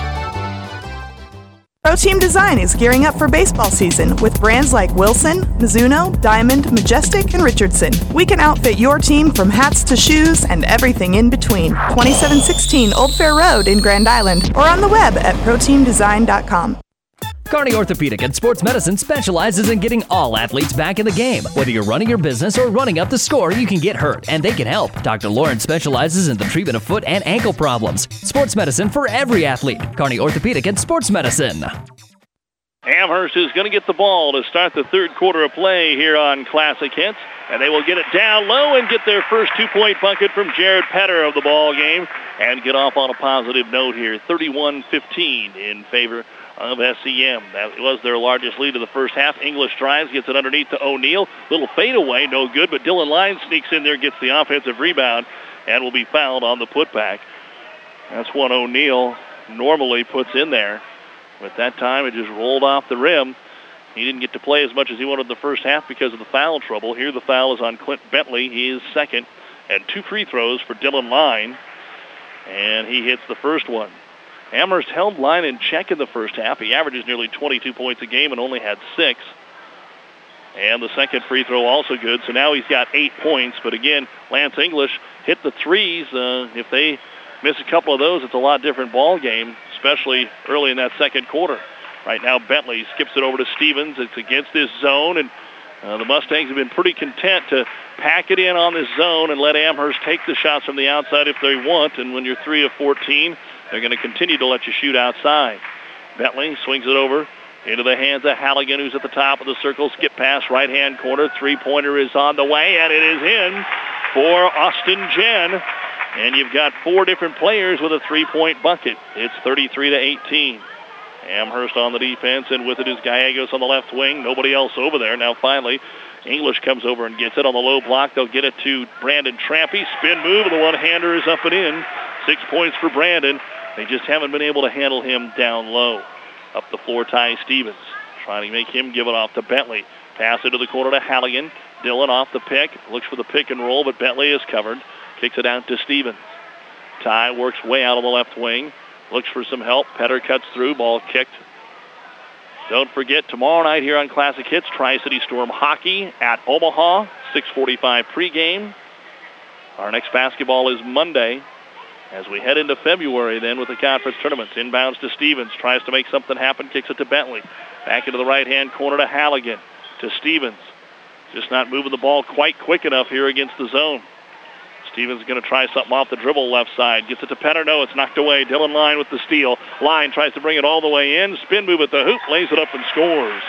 Pro Team Design is gearing up for baseball season with brands like Wilson, Mizuno, Diamond, Majestic, and Richardson. We can outfit your team from hats to shoes and everything in between. twenty-seven sixteen Old Fair Road in Grand Island, or on the web at pro team design dot com. Kearney Orthopedic and Sports Medicine specializes in getting all athletes back in the game. Whether you're running your business or running up the score, you can get hurt, and they can help. Doctor Lawrence specializes in the treatment of foot and ankle problems. Sports medicine for every athlete. Kearney Orthopedic and Sports Medicine. Amherst is going to get the ball to start the third quarter of play here on Classic Hits, and they will get it down low and get their first two-point bucket from Jared Petter of the ball game and get off on a positive note here, thirty-one fifteen in favor of S E M. That was their largest lead of the first half. English drives, gets it underneath to O'Neill. Little fadeaway, no good, but Dylan Lyons sneaks in there, gets the offensive rebound, and will be fouled on the putback. That's what O'Neill normally puts in there. But that time it just rolled off the rim. He didn't get to play as much as he wanted in the first half because of the foul trouble. Here the foul is on Clint Bentley. He is second. And two free throws for Dylan Line. And he hits the first one. Amherst held Line in check in the first half. He averages nearly twenty-two points a game and only had six. And the second free throw also good. So now he's got eight points. But again, Lance English hit the threes. Uh, if they miss a couple of those, it's a lot different ball game, especially early in that second quarter. Right now, Bentley skips it over to Stevens. It's against this zone, and uh, the Mustangs have been pretty content to pack it in on this zone and let Amherst take the shots from the outside if they want. And when you're three of fourteen, they're going to continue to let you shoot outside. Bentley swings it over Into the hands of Halligan, who's at the top of the circle. Skip pass, right-hand corner. Three-pointer is on the way, and it is in for Austin Jen. And you've got four different players with a three-point bucket. It's thirty-three to eighteen. Amherst on the defense, and with it is Gallegos on the left wing. Nobody else over there. Now finally, English comes over and gets it on the low block. They'll get it to Brandon Trampy. Spin move, and the one-hander is up and in. Six points for Brandon. They just haven't been able to handle him down low. Up the floor, Ty Stevens, trying to make him give it off to Bentley. Pass into the corner to Halligan. Dillon off the pick. Looks for the pick and roll, but Bentley is covered. Kicks it out to Stevens. Ty works way out on the left wing. Looks for some help. Petter cuts through. Ball kicked. Don't forget, tomorrow night here on Classic Hits, Tri-City Storm Hockey at Omaha. six forty-five pregame. Our next basketball is Monday as we head into February then with the conference tournaments. Inbounds to Stevens. Tries to make something happen. Kicks it to Bentley. Back into the right-hand corner to Halligan. To Stevens. Just not moving the ball quite quick enough here against the zone. Stevens going to try something off the dribble left side. Gets it to Petter. No, it's knocked away. Dylan Line with the steal. Line tries to bring it all the way in. Spin move at the hoop. Lays it up and scores.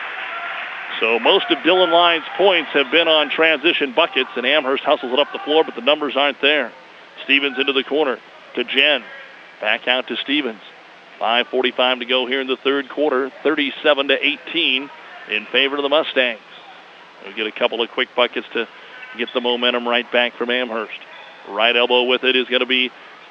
So most of Dylan Line's points have been on transition buckets, and Amherst hustles it up the floor, but the numbers aren't there. Stevens into the corner to Jen. Back out to Stevens. five forty-five to go here in the third quarter. thirty-seven to eighteen in favor of the Mustangs. We'll get a couple of quick buckets to get the momentum right back from Amherst. Right elbow with it is going to be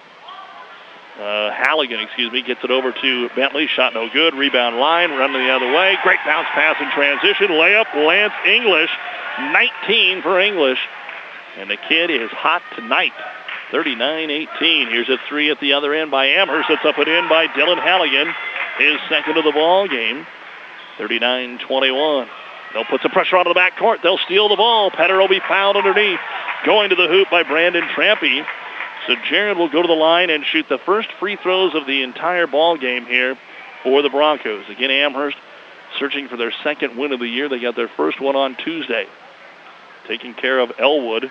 uh, Halligan, excuse me. Gets it over to Bentley. Shot no good. Rebound Line. Running the other way. Great bounce pass in transition. Layup. Lance English. nineteen for English. And the kid is hot tonight. thirty-nine eighteen. Here's a three at the other end by Amherst. It's up and in by Dylan Halligan. His second of the ball game. thirty-nine twenty-one. They'll put some pressure onto the backcourt. They'll steal the ball. Petter will be fouled underneath. Going to the hoop by Brandon Trampy. So Jared will go to the line and shoot the first free throws of the entire ball game here for the Broncos. Again, Amherst searching for their second win of the year. They got their first one on Tuesday. Taking care of Elwood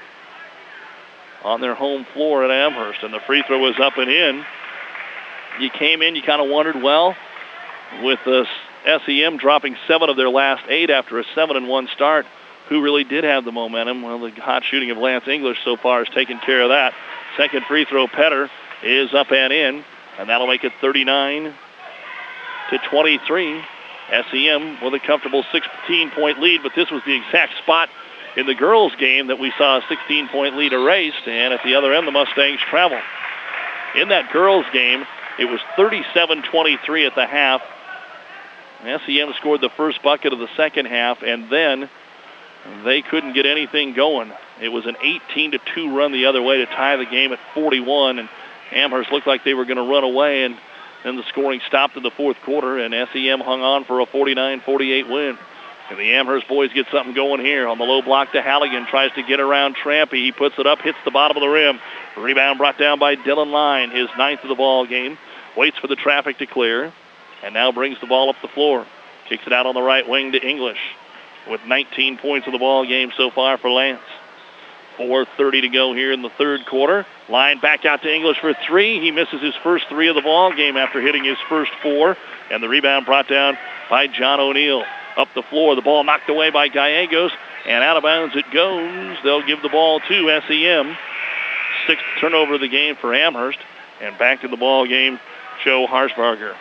on their home floor at Amherst. And the free throw is up and in. You came in, you kind of wondered, well, with the S E M dropping seven of their last eight after a seven and one start, who really did have the momentum? Well, the hot shooting of Lance English so far has taken care of that. Second free throw, Petter, is up and in, and that'll make it thirty-nine to twenty-three. S E M with a comfortable sixteen-point lead, but this was the exact spot in the girls' game that we saw a sixteen-point lead erased, and at the other end, the Mustangs travel. In that girls' game, it was thirty-seven twenty-three at the half. S E M scored the first bucket of the second half, and then they couldn't get anything going. It was an eighteen to two run the other way to tie the game at forty-one, and Amherst looked like they were going to run away, and then the scoring stopped in the fourth quarter, and S E M hung on for a forty-nine forty-eight win. And the Amherst boys get something going here. On the low block to Halligan, tries to get around Trampy. He puts it up, hits the bottom of the rim. Rebound brought down by Dylan Line, his ninth of the ball game. Waits for the traffic to clear, and now brings the ball up the floor. Kicks it out on the right wing to English with nineteen points of the ball game so far for Lance. four thirty to go here in the third quarter. Line back out to English for three. He misses his first three of the ball game after hitting his first four, and the rebound brought down by John O'Neill. Up the floor, the ball knocked away by Gallegos, and out of bounds it goes. They'll give the ball to S E M. Sixth turnover of the game for Amherst, and back to the ball game, Joe Harshbarger.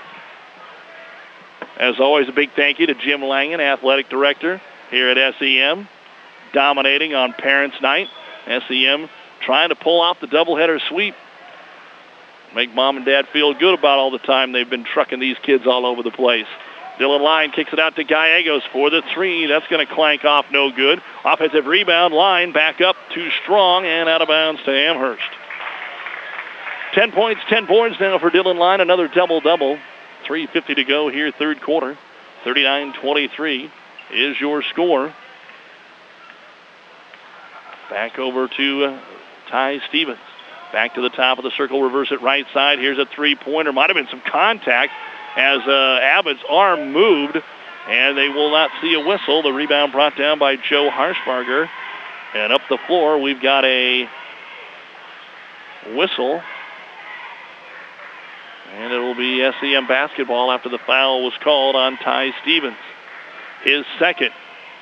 As always, a big thank you to Jim Langen, Athletic Director here at S E M, dominating on Parents' Night. S E M trying to pull off the doubleheader sweep. Make mom and dad feel good about all the time they've been trucking these kids all over the place. Dylan Line kicks it out to Gallegos for the three. That's going to clank off no good. Offensive rebound. Line back up too strong and out of bounds to Amherst. Ten points, ten boards now for Dylan Line. Another double-double. three fifty to go here, third quarter. thirty-nine twenty-three is your score. Back over to uh, Ty Stevens. Back to the top of the circle, reverse it right side. Here's a three-pointer. Might have been some contact as uh, Abbott's arm moved, and they will not see a whistle. The rebound brought down by Joe Harshbarger. And up the floor, we've got a whistle. And it will be S E M basketball after the foul was called on Ty Stevens. His second.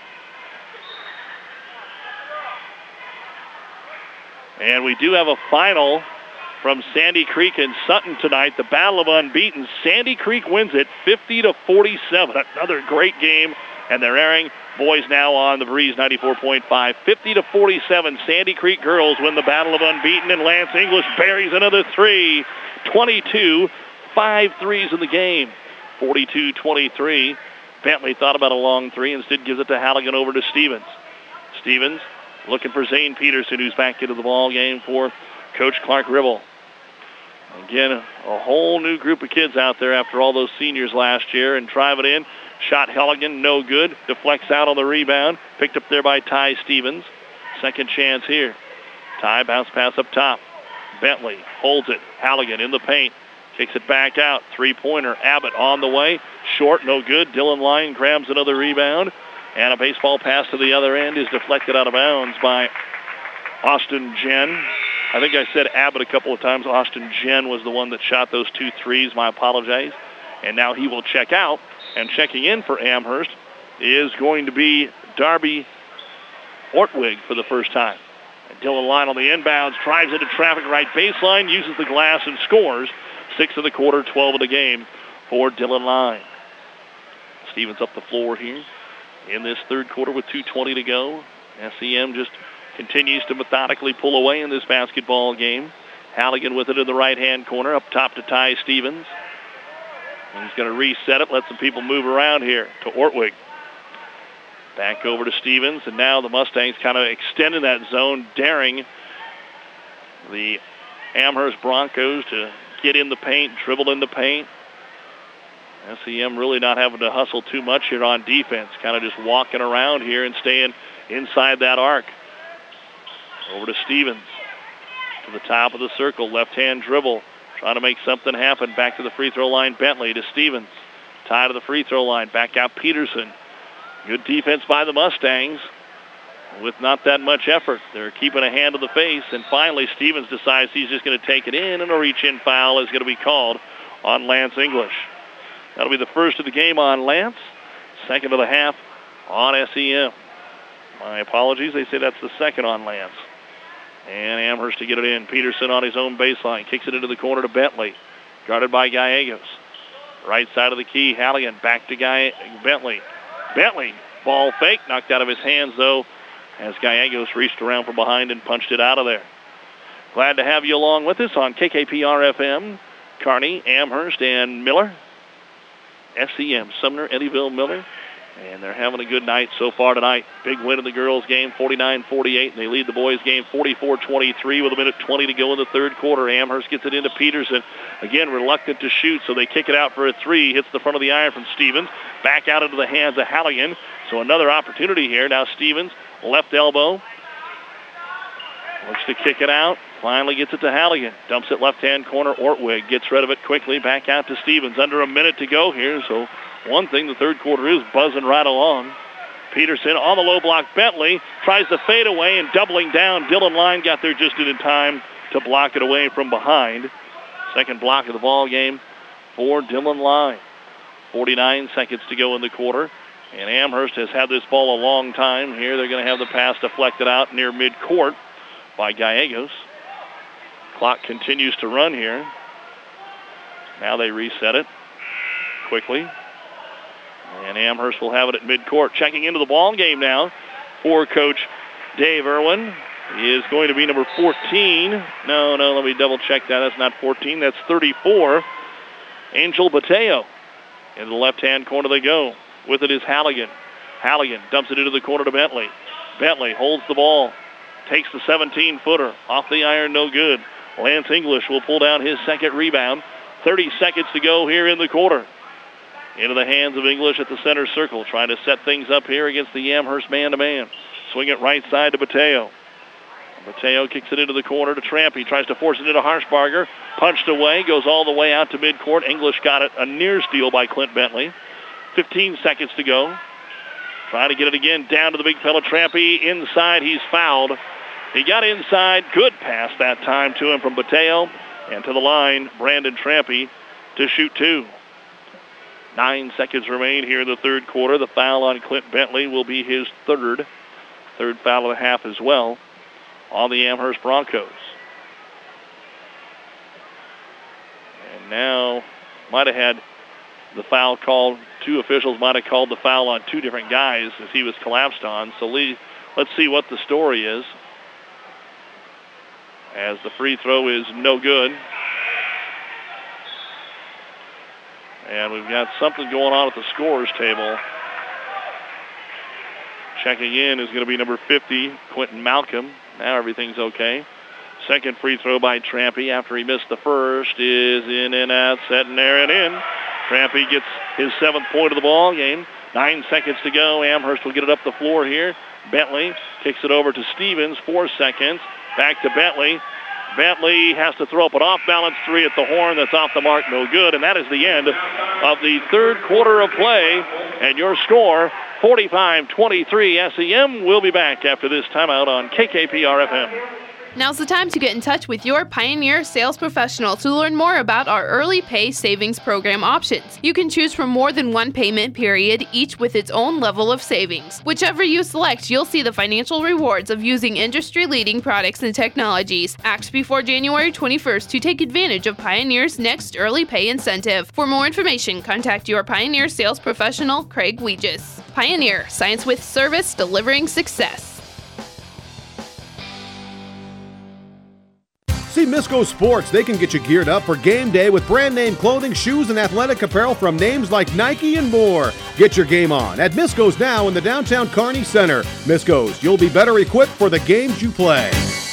And we do have a final from Sandy Creek and Sutton tonight. The battle of unbeaten. Sandy Creek wins it fifty to forty-seven. Another great game. And they're airing boys now on the Breeze ninety-four point five. fifty to forty-seven. Sandy Creek girls win the battle of unbeaten. And Lance English buries another three. twenty-two. Five threes in the game. forty-two twenty-three. Bentley thought about a long three. Instead gives it to Halligan over to Stevens. Stevens looking for Zane Peterson, who's back into the ball game for Coach Clark Ribble. Again, a whole new group of kids out there after all those seniors last year. And drive it in. Shot Halligan, no good. Deflects out on the rebound. Picked up there by Ty Stevens. Second chance here. Ty bounce pass up top. Bentley holds it. Halligan in the paint. Kicks it back out. Three-pointer. Abbott on the way. Short, no good. Dylan Lyon grabs another rebound. And a baseball pass to the other end is deflected out of bounds by Austin Jen. I think I said Abbott a couple of times. Austin Jen was the one that shot those two threes. My apologies. And now he will check out. And checking in for Amherst is going to be Darby Ortwig for the first time. And Dylan Lyon on the inbounds, drives into traffic right baseline, uses the glass and scores. Six of the quarter, twelve of the game for Dylan Lyon. Stevens up the floor here in this third quarter with two twenty to go. S E M just continues to methodically pull away in this basketball game. Halligan with it in the right-hand corner, up top to Ty Stevens. And he's going to reset it, let some people move around here to Ortwig. Back over to Stevens, and now the Mustangs kind of extending that zone, daring the Amherst Broncos to get in the paint, dribble in the paint. S E M really not having to hustle too much here on defense, kind of just walking around here and staying inside that arc. Over to Stevens, to the top of the circle, left-hand dribble, trying to make something happen. Back to the free throw line, Bentley to Stevens. Tie to the free throw line, back out Peterson. Good defense by the Mustangs with not that much effort. They're keeping a hand on the face, and finally Stevens decides he's just going to take it in, and a reach-in foul is going to be called on Lance English. That'll be the first of the game on Lance, second of the half on S E M. My apologies, they say that's the second on Lance. And Amherst to get it in. Peterson on his own baseline, kicks it into the corner to Bentley, guarded by Gallegos. Right side of the key, Halligan back to Guy Bentley. Bentley, ball fake, knocked out of his hands though, as Gallegos reached around from behind and punched it out of there. Glad to have you along with us on K K P R F M, Kearney, Amherst, and Miller. S E M, Sumner, Eddyville, Miller. And they're having a good night so far tonight. Big win in the girls' game, forty-nine forty-eight, and they lead the boys' game forty-four twenty-three with a minute twenty to go in the third quarter. Amherst gets it into Peterson. Again, reluctant to shoot, so they kick it out for a three. Hits the front of the iron from Stevens. Back out into the hands of Halligan. So another opportunity here. Now Stevens, left elbow. Looks to kick it out. Finally gets it to Halligan. Dumps it left-hand corner. Ortwig gets rid of it quickly. Back out to Stevens. Under a minute to go here, so one thing, the third quarter is buzzing right along. Peterson on the low block. Bentley tries to fade away and doubling down. Dylan Lyon got there just in time to block it away from behind. Second block of the ball game for Dylan Lyon. forty-nine seconds to go in the quarter. And Amherst has had this ball a long time here. They're going to have the pass deflected out near midcourt by Gallegos. Clock continues to run here. Now they reset it quickly. And Amherst will have it at midcourt. Checking into the ball game now for Coach Dave Irwin is going to be number fourteen. No, no, let me double check that. That's not fourteen. That's thirty-four. Angel Bateo. In the left-hand corner they go. With it is Halligan. Halligan dumps it into the corner to Bentley. Bentley holds the ball. Takes the seventeen-footer. Off the iron, no good. Lance English will pull down his second rebound. thirty seconds to go here in the quarter. Into the hands of English at the center circle, trying to set things up here against the Amherst man-to-man. Swing it right side to Bateo. Bateo kicks it into the corner to Trampy. Tries to force it into Harshbarger. Punched away, goes all the way out to midcourt. English got it, a near steal by Clint Bentley. fifteen seconds to go. Trying to get it again down to the big fellow Trampy. Inside, he's fouled. He got inside. Good pass that time to him from Bateo. And to the line, Brandon Trampy. to shoot two. Nine seconds remain here in the third quarter. The foul on Clint Bentley will be his third. Third foul of the half as well on the Amherst Broncos. And now might have had the foul called. Two officials might have called the foul on two different guys as he was collapsed on. So Lee, let's see what the story is. As the free throw is no good. And we've got something going on at the scorer's table. Checking in is going to be number fifty, Quentin Malcolm. Now everything's okay. Second free throw by Trampy after he missed the first is in and out, setting there and in. Trampy gets his seventh point of the ball game. Nine seconds to go. Amherst will get it up the floor here. Bentley kicks it over to Stevens. Four seconds. Back to Bentley. Bentley has to throw up an off-balance three at the horn. That's off the mark, no good. And that is the end of the third quarter of play. And your score, forty-five twenty-three S E M. We'll be back after this timeout on K K P R F M. Now's the time to get in touch with your Pioneer sales professional to learn more about our early pay savings program options. You can choose from more than one payment period, each with its own level of savings. Whichever you select, you'll see the financial rewards of using industry-leading products and technologies. Act before January twenty-first to take advantage of Pioneer's next early pay incentive. For more information, contact your Pioneer sales professional, Craig Weegis. Pioneer, science with service, delivering success. See Misco Sports. They can get you geared up for game day with brand name clothing, shoes, and athletic apparel from names like Nike and more. Get your game on at Misco's now in the downtown Kearney Center. Misco's, you'll be better equipped for the games you play.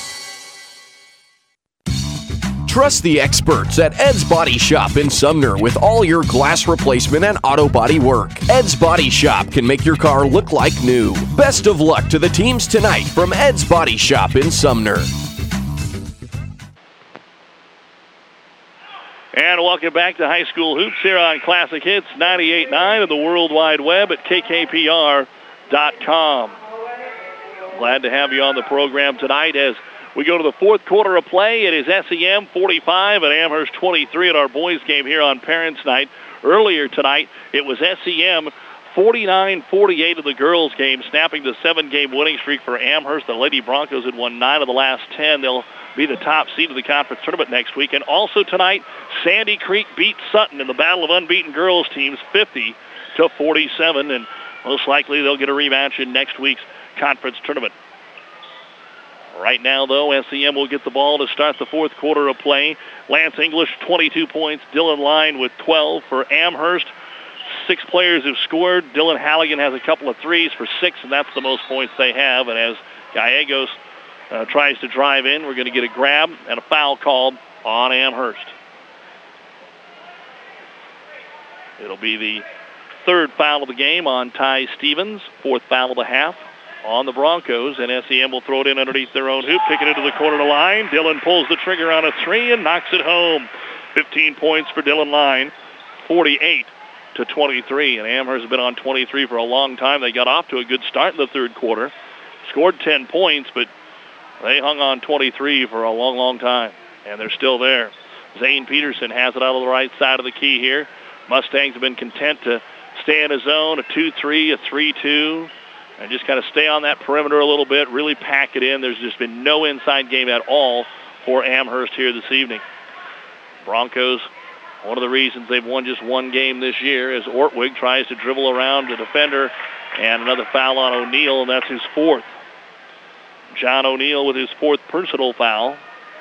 Trust the experts at Ed's Body Shop in Sumner with all your glass replacement and auto body work. Ed's Body Shop can make your car look like new. Best of luck to the teams tonight from Ed's Body Shop in Sumner. And welcome back to High School Hoops here on Classic Hits ninety-eight point nine and the World Wide Web at K K P R dot com. Glad to have you on the program tonight as we go to the fourth quarter of play. It is S E M forty-five and Amherst twenty-three at our boys game here on Parents Night. Earlier tonight, it was S E M forty-nine forty-eight of the girls game, snapping the seven-game winning streak for Amherst. The Lady Broncos had won nine of the last ten. They'll be the top seed of the conference tournament next week. And also tonight, Sandy Creek beat Sutton in the battle of unbeaten girls teams fifty to forty-seven. And most likely they'll get a rematch in next week's conference tournament. Right now, though, S E M will get the ball to start the fourth quarter of play. Lance English, twenty-two points. Dylan Line with twelve for Amherst. Six players have scored. Dylan Halligan has a couple of threes for six, and that's the most points they have. And as Gallegos uh, tries to drive in, we're going to get a grab and a foul called on Amherst. It'll be the third foul of the game on Ty Stevens, fourth foul of the half on the Broncos, and S E M will throw it in underneath their own hoop, kick it into the corner of the line. Dylan pulls the trigger on a three and knocks it home. fifteen points for Dylan Line, forty-eight to twenty-three, and Amherst has been on twenty-three for a long time. They got off to a good start in the third quarter, scored ten points, but they hung on twenty-three for a long, long time, and they're still there. Zane Peterson has it out of the right side of the key here. Mustangs have been content to stay in a zone, a two three, a three two, and just kind of stay on that perimeter a little bit, really pack it in. There's just been no inside game at all for Amherst here this evening. Broncos, one of the reasons they've won just one game this year is Ortwig tries to dribble around the defender, and another foul on O'Neal, and that's his fourth. John O'Neal with his fourth personal foul.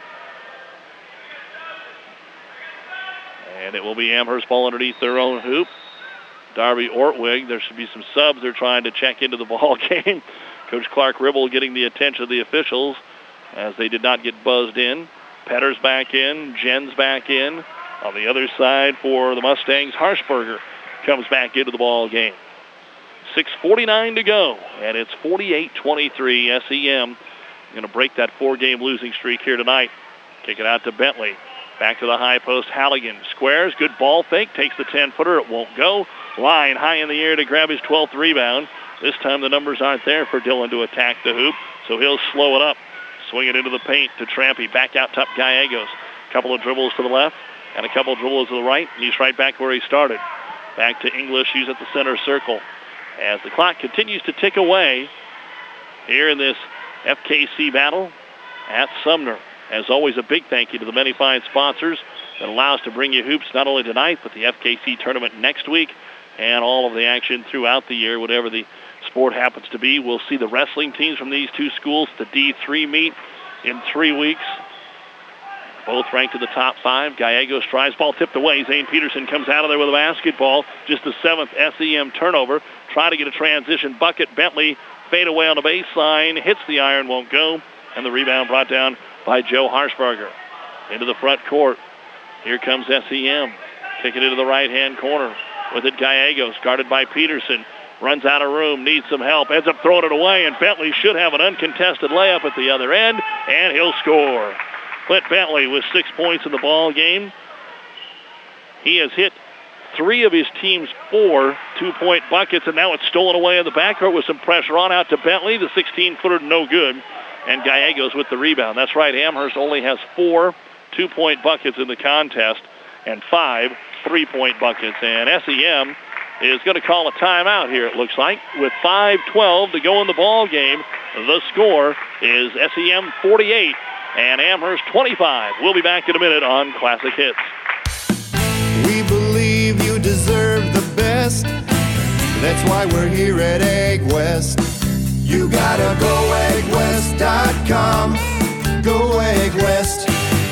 And it will be Amherst ball underneath their own hoop. Darby Ortwig, there should be some subs they're trying to check into the ball game. Coach Clark Ribble getting the attention of the officials as they did not get buzzed in. Petter's back in, Jen's back in. On the other side for the Mustangs, Harshberger comes back into the ball game. six forty-nine to go, and it's forty-eight twenty-three. S E M going to break that four-game losing streak here tonight. Kick it out to Bentley. Back to the high post, Halligan. Squares, good ball fake, takes the ten-footer, it won't go. Line high in the air to grab his twelfth rebound. This time the numbers aren't there for Dylan to attack the hoop, so he'll slow it up. Swing it into the paint to Trampy. Back out top, Gallegos. Couple of dribbles to the left. And a couple dribbles to the right, and he's right back where he started. Back to English, he's at the center circle. As the clock continues to tick away here in this F K C battle at Sumner. As always, a big thank you to the many fine sponsors that allow us to bring you hoops not only tonight, but the F K C tournament next week and all of the action throughout the year, whatever the sport happens to be. We'll see the wrestling teams from these two schools, the D three meet in three weeks. Both ranked in the top five. Gallegos tries, ball tipped away. Zane Peterson comes out of there with a basketball. Just the seventh S E M turnover. Try to get a transition bucket. Bentley fade away on the baseline. Hits the iron, won't go. And the rebound brought down by Joe Harshbarger. Into the front court. Here comes S E M. Kick it into the right-hand corner. With it, Gallegos, guarded by Peterson. Runs out of room, needs some help. Ends up throwing it away, and Bentley should have an uncontested layup at the other end, and he'll score. Clint Bentley with six points in the ball game. He has hit three of his team's four two-point buckets, and now it's stolen away in the backcourt with some pressure on out to Bentley. The sixteen-footer, no good. And Gallegos with the rebound. That's right, Amherst only has four two-point buckets in the contest and five three-point buckets. And S E M is going to call a timeout here, it looks like, with five twelve to go in the ball game. The score is S E M forty-eight and Amherst twenty-five. We'll be back in a minute on Classic Hits. We believe you deserve the best. That's why we're here at Egg West. You gotta go egg west dot com. Go Egg West.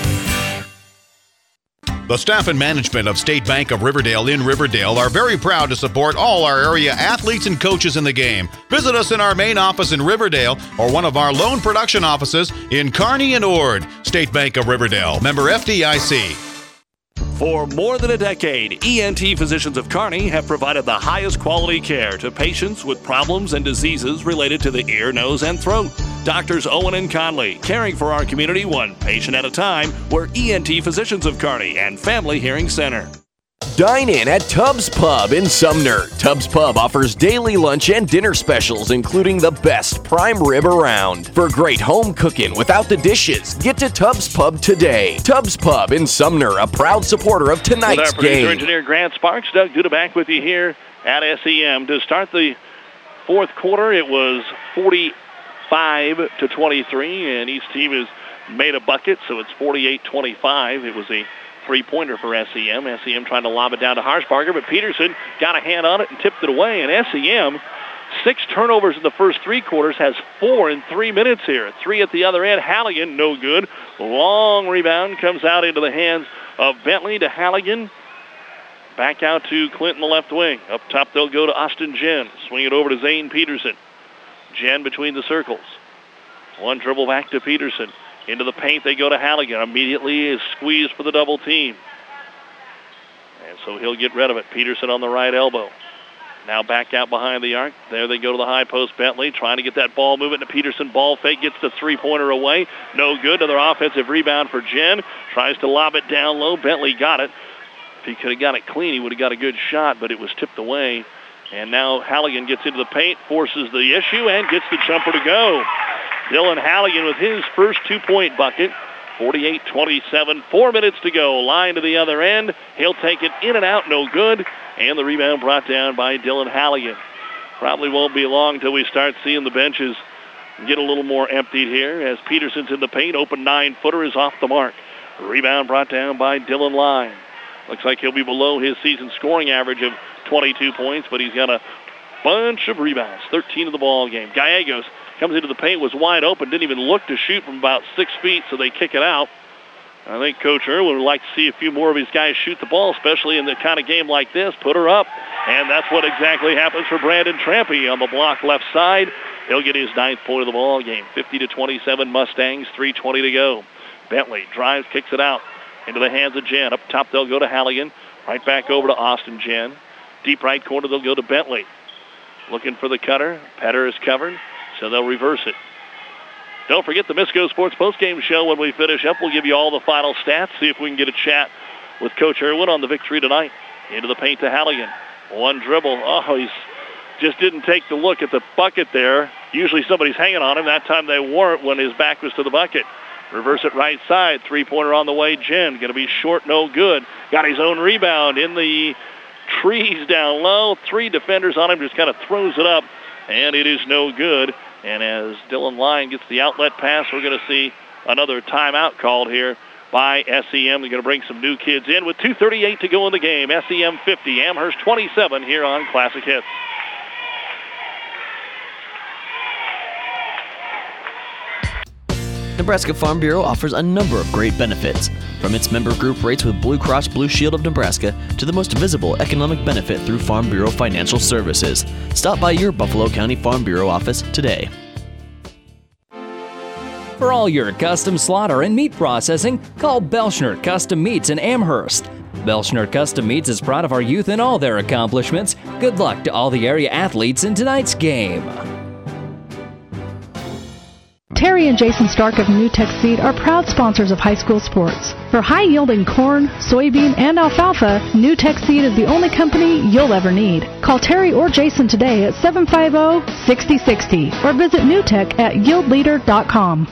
The staff and management of State Bank of Riverdale in Riverdale are very proud to support all our area athletes and coaches in the game. Visit us in our main office in Riverdale or one of our loan production offices in Kearney and Ord. State Bank of Riverdale, member F D I C. For more than a decade, E N T Physicians of Kearney have provided the highest quality care to patients with problems and diseases related to the ear, nose, and throat. Doctors Owen and Conley, caring for our community one patient at a time. We're E N T Physicians of Kearney and Family Hearing Center. Dine in at Tubbs Pub in Sumner. Tubbs Pub offers daily lunch and dinner specials, including the best prime rib around. For great home cooking without the dishes, get to Tubbs Pub today. Tubbs Pub in Sumner, a proud supporter of tonight's With our producer game. engineer Grant Sparks, Doug Duda back with you here at S E M. To start the fourth quarter, it was forty-five to twenty-three, and each team has made a bucket, so it's forty-eight twenty-five. It was a three-pointer for S E M. S E M trying to lob it down to Harshbarger, but Peterson got a hand on it and tipped it away. And S E M, six turnovers in the first three quarters, has four in three minutes here. Three at the other end. Halligan, no good. Long rebound comes out into the hands of Bentley to Halligan. Back out to Clinton, the left wing. Up top, they'll go to Austin Jen. Swing it over to Zane Peterson. Jen between the circles. One dribble back to Peterson. Into the paint, they go to Halligan. Immediately is squeezed for the double team. And so he'll get rid of it. Peterson on the right elbow. Now back out behind the arc. There they go to the high post. Bentley trying to get that ball moving to Peterson. Ball fake, gets the three-pointer away. No good. Another offensive rebound for Jen. Tries to lob it down low. Bentley got it. If he could have got it clean, he would have got a good shot, but it was tipped away. And now Halligan gets into the paint, forces the issue, and gets the jumper to go. Dylan Halligan with his first two-point bucket. forty-eight twenty-seven, four minutes to go. Line to the other end. He'll take it in and out, no good. And the rebound brought down by Dylan Halligan. Probably won't be long till we start seeing the benches get a little more emptied here as Peterson's in the paint. Open nine-footer is off the mark. Rebound brought down by Dylan Line. Looks like he'll be below his season scoring average of twenty-two points, but he's got a bunch of rebounds, thirteen of the ball game. Gallegos comes into the paint, was wide open, didn't even look to shoot from about six feet, so they kick it out. I think Coach Irwin would like to see a few more of his guys shoot the ball, especially in the kind of game like this. Put her up, and that's what exactly happens for Brandon Trampy on the block left side. He'll get his ninth point of the ball game. fifty to twenty-seven Mustangs, three twenty to go. Bentley drives, kicks it out into the hands of Jen. Up top, they'll go to Halligan. Right back over to Austin Jen. Deep right corner, they'll go to Bentley. Looking for the cutter. Petter is covered, so they'll reverse it. Don't forget the Misco Sports postgame show. When we finish up, we'll give you all the final stats, see if we can get a chat with Coach Irwin on the victory tonight. Into the paint to Halligan. One dribble. Oh, he's just didn't take the look at the bucket there. Usually somebody's hanging on him. That time they weren't when his back was to the bucket. Reverse it right side. Three-pointer on the way. Jen going to be short, no good. Got his own rebound in the trees down low. Three defenders on him, just kind of throws it up, and it is no good. And as Dylan Line gets the outlet pass, we're going to see another timeout called here by S E M. They're going to bring some new kids in with two thirty-eight to go in the game. S E M fifty, Amherst twenty-seven here on Classic Hits. Nebraska Farm Bureau offers a number of great benefits, from its member group rates with Blue Cross Blue Shield of Nebraska to the most visible economic benefit through Farm Bureau Financial Services. Stop by your Buffalo County Farm Bureau office today. For all your custom slaughter and meat processing, call Belschner Custom Meats in Amherst. Belschner Custom Meats is proud of our youth and all their accomplishments. Good luck to all the area athletes in tonight's game. Terry and Jason Stark of New Tech Seed are proud sponsors of high school sports. For high-yielding corn, soybean, and alfalfa, New Tech Seed is the only company you'll ever need. Call Terry or Jason today at seven five zero, six zero six zero or visit newtech at yield leader dot com.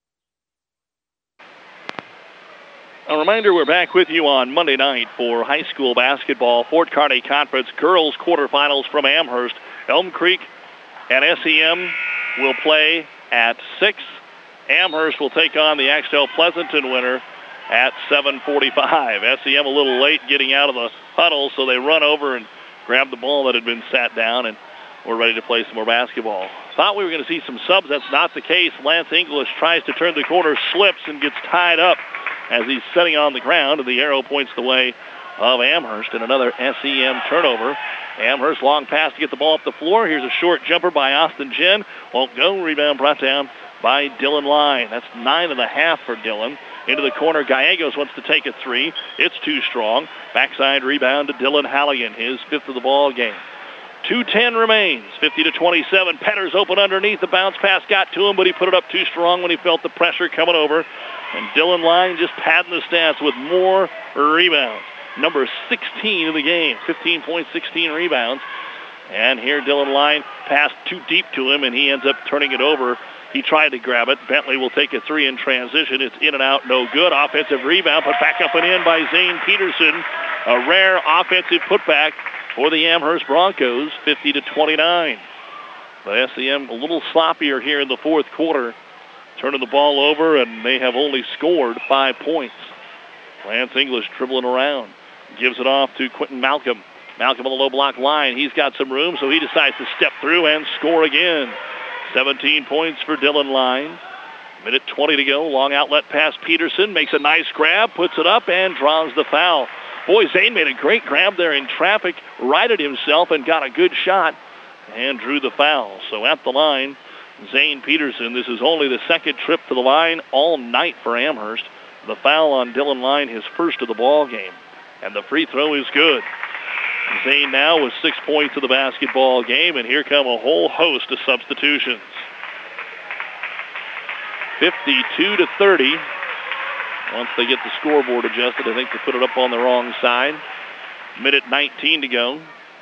A reminder, we're back with you on Monday night for high school basketball. Fort Kearney Conference girls quarterfinals from Amherst. Elm Creek and S E M will play at six. Amherst will take on the Axtell Pleasanton winner at seven forty-five. S E M a little late getting out of the huddle, so they run over and grab the ball that had been sat down, and we're ready to play some more basketball. Thought we were going to see some subs. That's not the case. Lance English tries to turn the corner, slips, and gets tied up as he's sitting on the ground, and the arrow points the way of Amherst, and another S E M turnover. Amherst long pass to get the ball up the floor. Here's a short jumper by Austin Jen. Won't go. Rebound brought down by Dylan Line. That's nine and a half for Dylan. Into the corner, Gallegos wants to take a three. It's too strong. Backside rebound to Dylan Halligan, his fifth of the ball game. two ten remains, fifty to twenty-seven. Petters open underneath. The bounce pass got to him, but he put it up too strong when he felt the pressure coming over. And Dylan Line just padding the stats with more rebounds. Number sixteen in the game, fifteen points, sixteen rebounds. And here Dylan Line passed too deep to him, and he ends up turning it over. He tried to grab it. Bentley will take a three in transition. It's in and out, no good. Offensive rebound, put back up and in by Zane Peterson. A rare offensive putback for the Amherst Broncos, fifty to twenty-nine. But S E M a little sloppier here in the fourth quarter, turning the ball over, and they have only scored five points. Lance English dribbling around. Gives it off to Quentin Malcolm. Malcolm on the low block line. He's got some room, so he decides to step through and score again. seventeen points for Dylan Line. Minute twenty to go. Long outlet pass. Peterson makes a nice grab, puts it up, and draws the foul. Boy, Zane made a great grab there in traffic, righted himself, and got a good shot, and drew the foul. So at the line, Zane Peterson. This is only the second trip to the line all night for Amherst. The foul on Dylan Line, his first of the ball game. And the free throw is good. Zane now with six points of the basketball game, and here come a whole host of substitutions. fifty-two to thirty. Once they get the scoreboard adjusted, I think they put it up on the wrong side. Minute nineteen to go.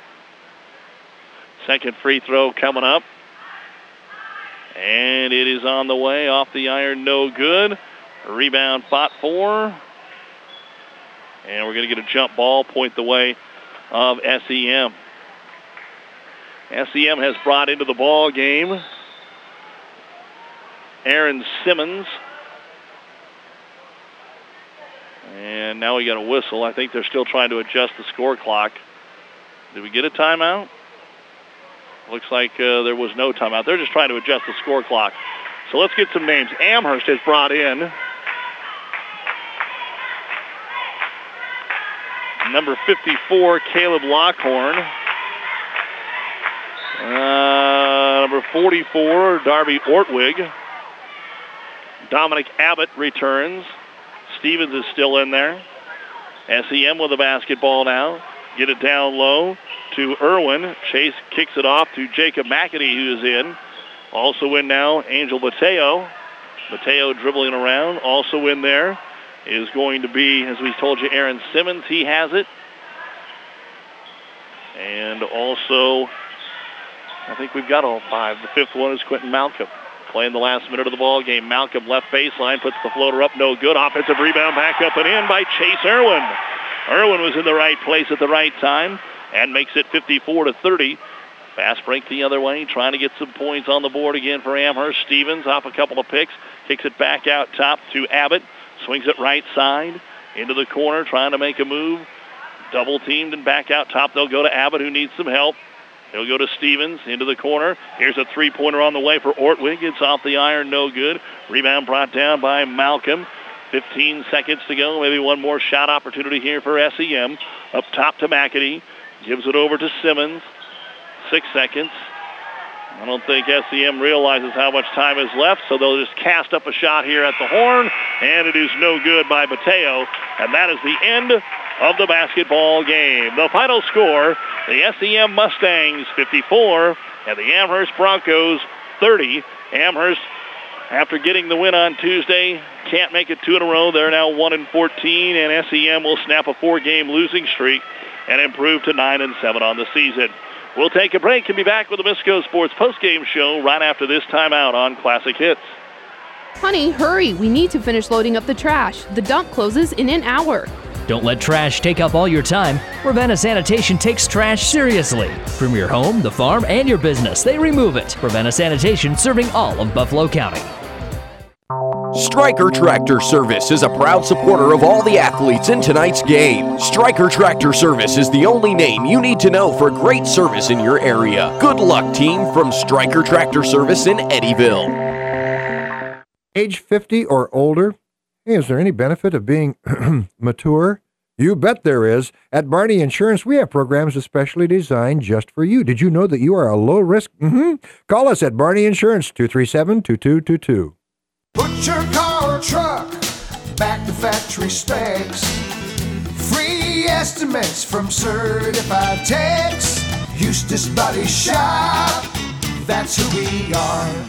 Second free throw coming up. And it is on the way. Off the iron, no good. Rebound fought for. And we're going to get a jump ball, point the way of S E M. S E M has brought into the ball game Aaron Simmons. And now we got a whistle. I think they're still trying to adjust the score clock. Did we get a timeout? Looks like uh, there was no timeout. They're just trying to adjust the score clock. So let's get some names. Amherst has brought in number fifty-four, Caleb Lockhorn. Uh, number forty-four, Darby Ortwig. Dominic Abbott returns. Stevens is still in there. S E M with the basketball now. Get it down low to Irwin. Chase kicks it off to Jacob McAdie, who is in. Also in now, Angel Mateo. Mateo dribbling around. Also in there is going to be, as we told you, Aaron Simmons. He has it. And also, I think we've got all five. The fifth one is Quentin Malcolm. playing the last minute of the ball game. Malcolm left baseline, puts the floater up, no good. Offensive rebound back up and in by Chase Irwin. Irwin was in the right place at the right time and makes it fifty-four to thirty. Fast break the other way, trying to get some points on the board again for Amherst. Stevens off a couple of picks, kicks it back out top to Abbott, swings it right side into the corner, trying to make a move. Double teamed and back out top. They'll go to Abbott, who needs some help. He'll go to Stevens into the corner. Here's a three-pointer on the way for Ortwig. It's off the iron, no good. Rebound brought down by Malcolm. fifteen seconds to go. Maybe one more shot opportunity here for S E M. Up top to McAdie. Gives it over to Simmons. Six seconds. I don't think S E M realizes how much time is left, so they'll just cast up a shot here at the horn, and it is no good by Mateo. And that is the end of the basketball game. The final score, the S E M Mustangs fifty-four and the Amherst Broncos thirty. Amherst, after getting the win on Tuesday, can't make it two in a row. They're now one and fourteen, and S E M will snap a four-game losing streak and improve to nine and seven on the season. We'll take a break and be back with the Misco Sports postgame show right after this timeout on Classic Hits. Honey, hurry. We need to finish loading up the trash. The dump closes in an hour. Don't let trash take up all your time. Ravenna Sanitation takes trash seriously. From your home, the farm, and your business, they remove it. Ravenna Sanitation, serving all of Buffalo County. Stryker Tractor Service is a proud supporter of all the athletes in tonight's game. Stryker Tractor Service is the only name you need to know for great service in your area. Good luck, team, from Stryker Tractor Service in Eddyville. Age fifty or older? Hey, is there any benefit of being mature? You bet there is. At Barney Insurance, we have programs especially designed just for you. Did you know that you are a low risk? Mm-hmm. Call us at Barney Insurance, two three seven, two two two two. Put your car or truck back to factory specs. Free estimates from certified techs. Eustace Body Shop, that's who we are.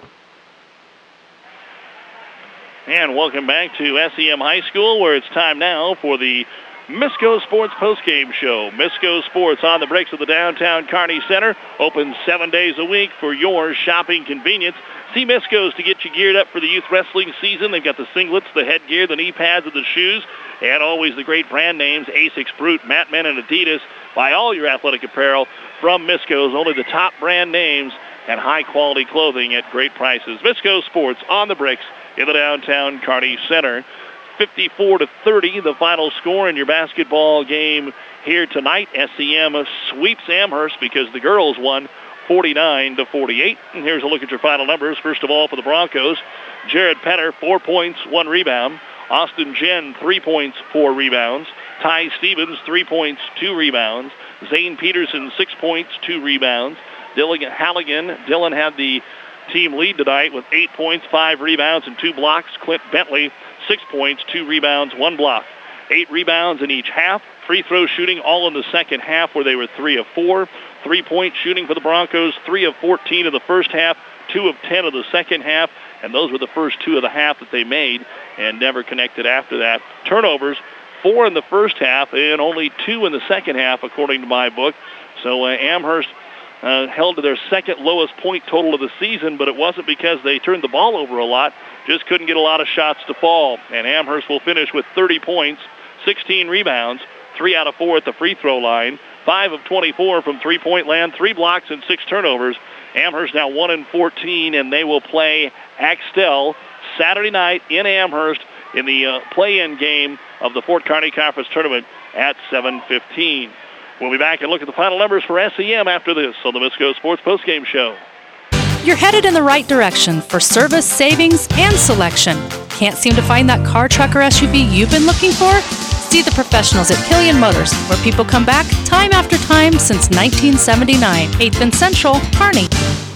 And welcome back to S E M High School, where it's time now for the Misco Sports postgame show. Misco Sports on the bricks of the downtown Kearney Center, open seven days a week for your shopping convenience. See Misco's to get you geared up for the youth wrestling season. They've got the singlets, the headgear, the knee pads, and the shoes, and always the great brand names, Asics, Brute, Mattman, and Adidas. Buy all your athletic apparel from Misco's, only the top brand names and high-quality clothing at great prices. Misco Sports on the bricks in the downtown Kearney Center. fifty-four to thirty, the final score in your basketball game here tonight. S E M sweeps Amherst because the girls won forty-nine to forty-eight. And here's a look at your final numbers. First of all, for the Broncos, Jared Penner, four points, one rebound. Austin Jen, three points, four rebounds. Ty Stevens, three points, two rebounds. Zane Peterson, six points, two rebounds. Dylan Halligan, Dylan had the team lead tonight with eight points, five rebounds, and two blocks. Clint Bentley, six points, two rebounds, one block. Eight rebounds in each half. Free throw shooting all in the second half where they were three of four. Three-point shooting for the Broncos, three of fourteen in the first half, two of ten of the second half, and those were the first two of the half that they made and never connected after that. Turnovers, four in the first half and only two in the second half, according to my book. So uh, Amherst uh, held to their second lowest point total of the season, but it wasn't because they turned the ball over a lot, just couldn't get a lot of shots to fall. And Amherst will finish with thirty points, sixteen rebounds, three out of four at the free throw line, five of twenty-four from three-point land, three blocks and six turnovers. Amherst now one and fourteen, and they will play Axtell Saturday night in Amherst in the uh, play-in game of the Fort Kearney Conference Tournament at seven fifteen. We'll be back and look at the final numbers for S E M after this on the Misco Sports postgame show. You're headed in the right direction for service, savings, and selection. Can't seem to find that car, truck, or S U V you've been looking for? See the professionals at Killian Motors, where people come back time after time since nineteen seventy-nine. eighth and Central, Kearney.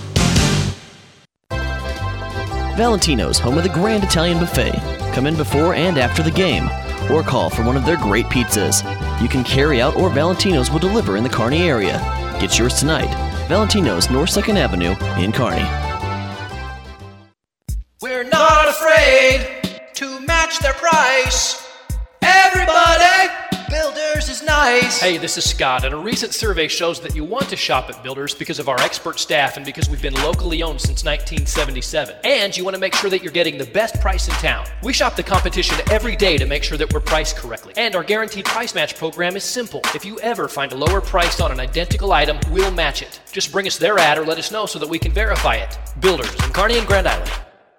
Valentino's, home of the Grand Italian Buffet. Come in before and after the game, or call for one of their great pizzas. You can carry out, or Valentino's will deliver in the Kearney area. Get yours tonight. Valentino's, North second Avenue in Kearney. We're not afraid to match their price. Everybody, Builders is nice. nice. Hey, this is Scott, and a recent survey shows that you want to shop at Builders because of our expert staff and because we've been locally owned since nineteen seventy-seven. And you want to make sure that you're getting the best price in town. We shop the competition every day to make sure that we're priced correctly. And our guaranteed price match program is simple. If you ever find a lower price on an identical item, we'll match it. Just bring us their ad or let us know so that we can verify it. Builders in Kearney and Grand Island.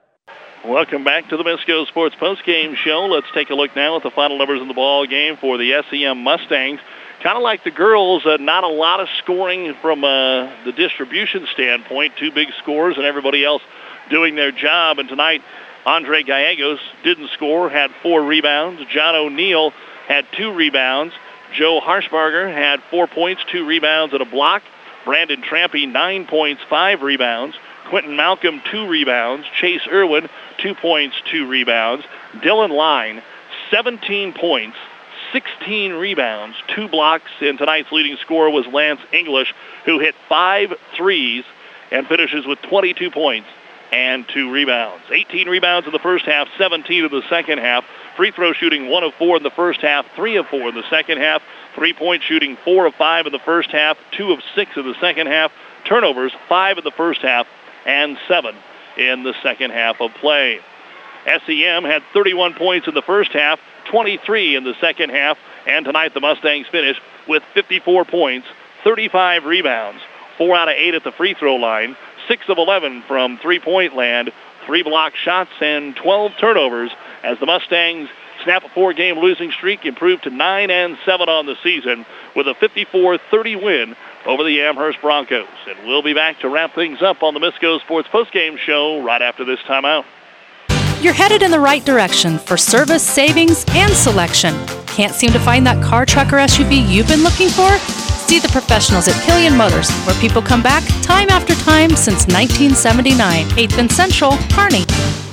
Welcome back to the Misco Sports Postgame Show. Let's take a look now at the final numbers in the ball game for the S E M Mustangs. Kind of like the girls, uh, not a lot of scoring from uh, the distribution standpoint. Two big scores and everybody else doing their job. And tonight, Andre Gallegos didn't score, had four rebounds. John O'Neill had two rebounds. Joe Harshbarger had four points, two rebounds, and a block. Brandon Trampy, nine points, five rebounds. Quentin Malcolm, two rebounds. Chase Irwin, two points, two rebounds. Dylan Line, seventeen points, sixteen rebounds, two blocks. And tonight's leading scorer was Lance English, who hit five threes and finishes with twenty-two points and two rebounds. eighteen rebounds in the first half, seventeen in the second half. Free throw shooting one of four in the first half, three of four in the second half. Three-point shooting four of five in the first half, two of six in the second half. Turnovers, five in the first half and seven in the second half of play. S E M had thirty-one points in the first half, twenty-three in the second half, and tonight the Mustangs finished with fifty-four points, thirty-five rebounds, four out of eight at the free throw line, six of eleven from three-point land, three block shots, and twelve turnovers as the Mustangs snap a four-game losing streak, improved to nine and seven on the season with a fifty-four thirty win over the Amherst Broncos. And we'll be back to wrap things up on the Misco Sports Postgame Show right after this timeout. You're headed in the right direction for service, savings, and selection. Can't seem to find that car, truck, or S U V you've been looking for? See the professionals at Killian Motors, where people come back time after time since nineteen seventy-nine. eighth and Central, Kearney.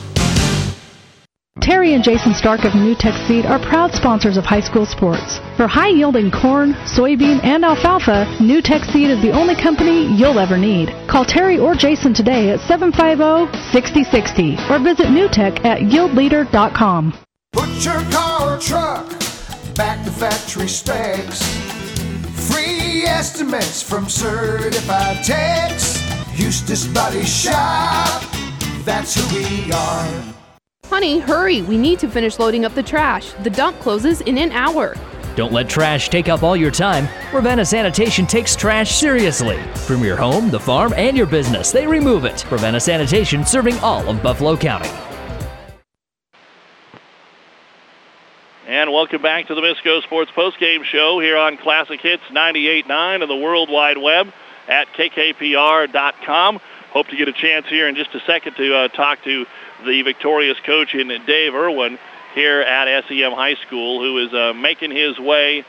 Terry and Jason Stark of NewTek Seed are proud sponsors of high school sports. For high-yielding corn, soybean, and alfalfa, NewTek Seed is the only company you'll ever need. Call Terry or Jason today at seven five zero, six zero six zero or visit newtek at yield leader dot com. Put your car or truck back to factory specs. Free estimates from certified techs. Eustace Body Shop, that's who we are. Honey, hurry. We need to finish loading up the trash. The dump closes in an hour. Don't let trash take up all your time. Ravenna Sanitation takes trash seriously. From your home, the farm, and your business, they remove it. Ravenna Sanitation, serving all of Buffalo County. And welcome back to the Misco Sports Postgame Show here on Classic Hits ninety-eight point nine and the World Wide Web at K K P R dot com. Hope to get a chance here in just a second to uh, talk to the victorious coach in Dave Irwin here at S E M High School, who is uh, making his way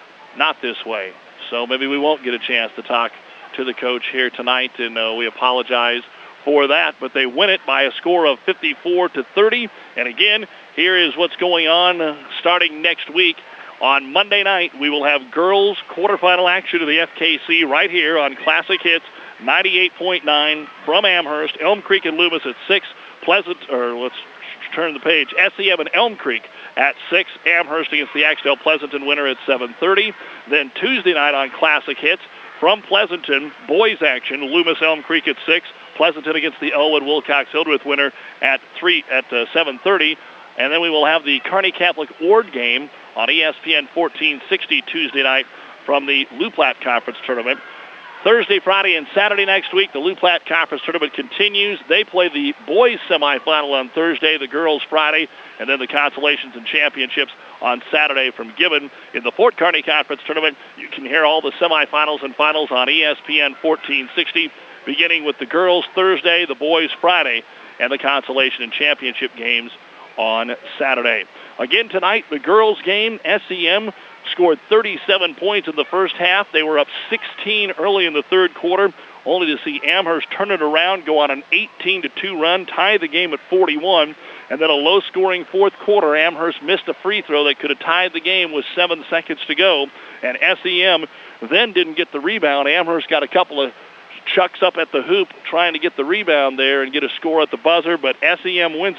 not this way. So maybe we won't get a chance to talk to the coach here tonight, and uh, we apologize for that. But they win it by a score of fifty-four to thirty. And again, here is what's going on uh, starting next week. On Monday night, we will have girls quarterfinal action of the F K C right here on Classic Hits ninety-eight point nine from Amherst. Elm Creek and Loomis at six. Pleasant, or let's turn the page, S E M and Elm Creek at six. Amherst against the Axtell Pleasanton winner at seven thirty. Then Tuesday night on Classic Hits from Pleasanton, boys action, Loomis Elm Creek at six. Pleasanton against the Elwood Wilcox Hildreth winner at three at uh, seven thirty. And then we will have the Kearney Catholic Ward game on E S P N fourteen sixty Tuesday night from the Lou Platte Conference Tournament. Thursday, Friday, and Saturday next week, the Lou Platte Conference Tournament continues. They play the boys semifinal on Thursday, the girls Friday, and then the consolations and championships on Saturday from Gibbon. In the Fort Kearney Conference Tournament, you can hear all the semifinals and finals on E S P N fourteen sixty, beginning with the girls Thursday, the boys Friday, and the consolation and championship games on Saturday. Again tonight, the girls game, S E M scored thirty-seven points in the first half. They were up sixteen early in the third quarter, only to see Amherst turn it around, go on an eighteen to two run, tie the game at forty-one, and then a low-scoring fourth quarter. Amherst missed a free throw that could have tied the game with seven seconds to go, and S E M then didn't get the rebound. Amherst got a couple of chucks up at the hoop trying to get the rebound there and get a score at the buzzer, but S E M wins it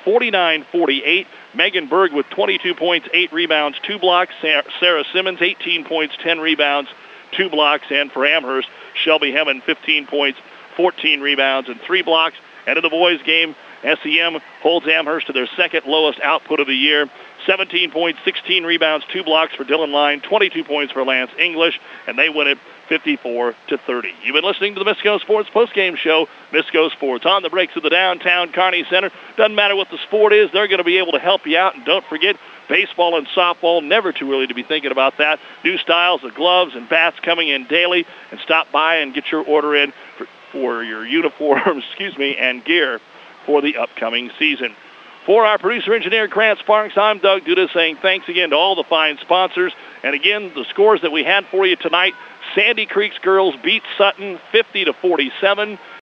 forty-nine forty-eight. Megan Berg with twenty-two points, eight rebounds, two blocks. Sarah Simmons, eighteen points, ten rebounds, two blocks. And for Amherst, Shelby Hemmon, fifteen points, fourteen rebounds, and three blocks. And in the boys' game, S E M holds Amherst to their second lowest output of the year. seventeen points, sixteen rebounds, two blocks for Dylan Line, twenty-two points for Lance English, and they win it fifty-four to thirty. You've been listening to the Misco Sports postgame show. Misco Sports on the breaks of the downtown Kearney Center. Doesn't matter what the sport is, they're going to be able to help you out. And don't forget, baseball and softball, never too early to be thinking about that. New styles of gloves and bats coming in daily. And stop by and get your order in for, for your uniforms, excuse me, and gear for the upcoming season. For our producer engineer Grant Sparks, I'm Doug Duda saying thanks again to all the fine sponsors. And again, the scores that we had for you tonight: Sandy Creek's girls beat Sutton fifty to forty-seven.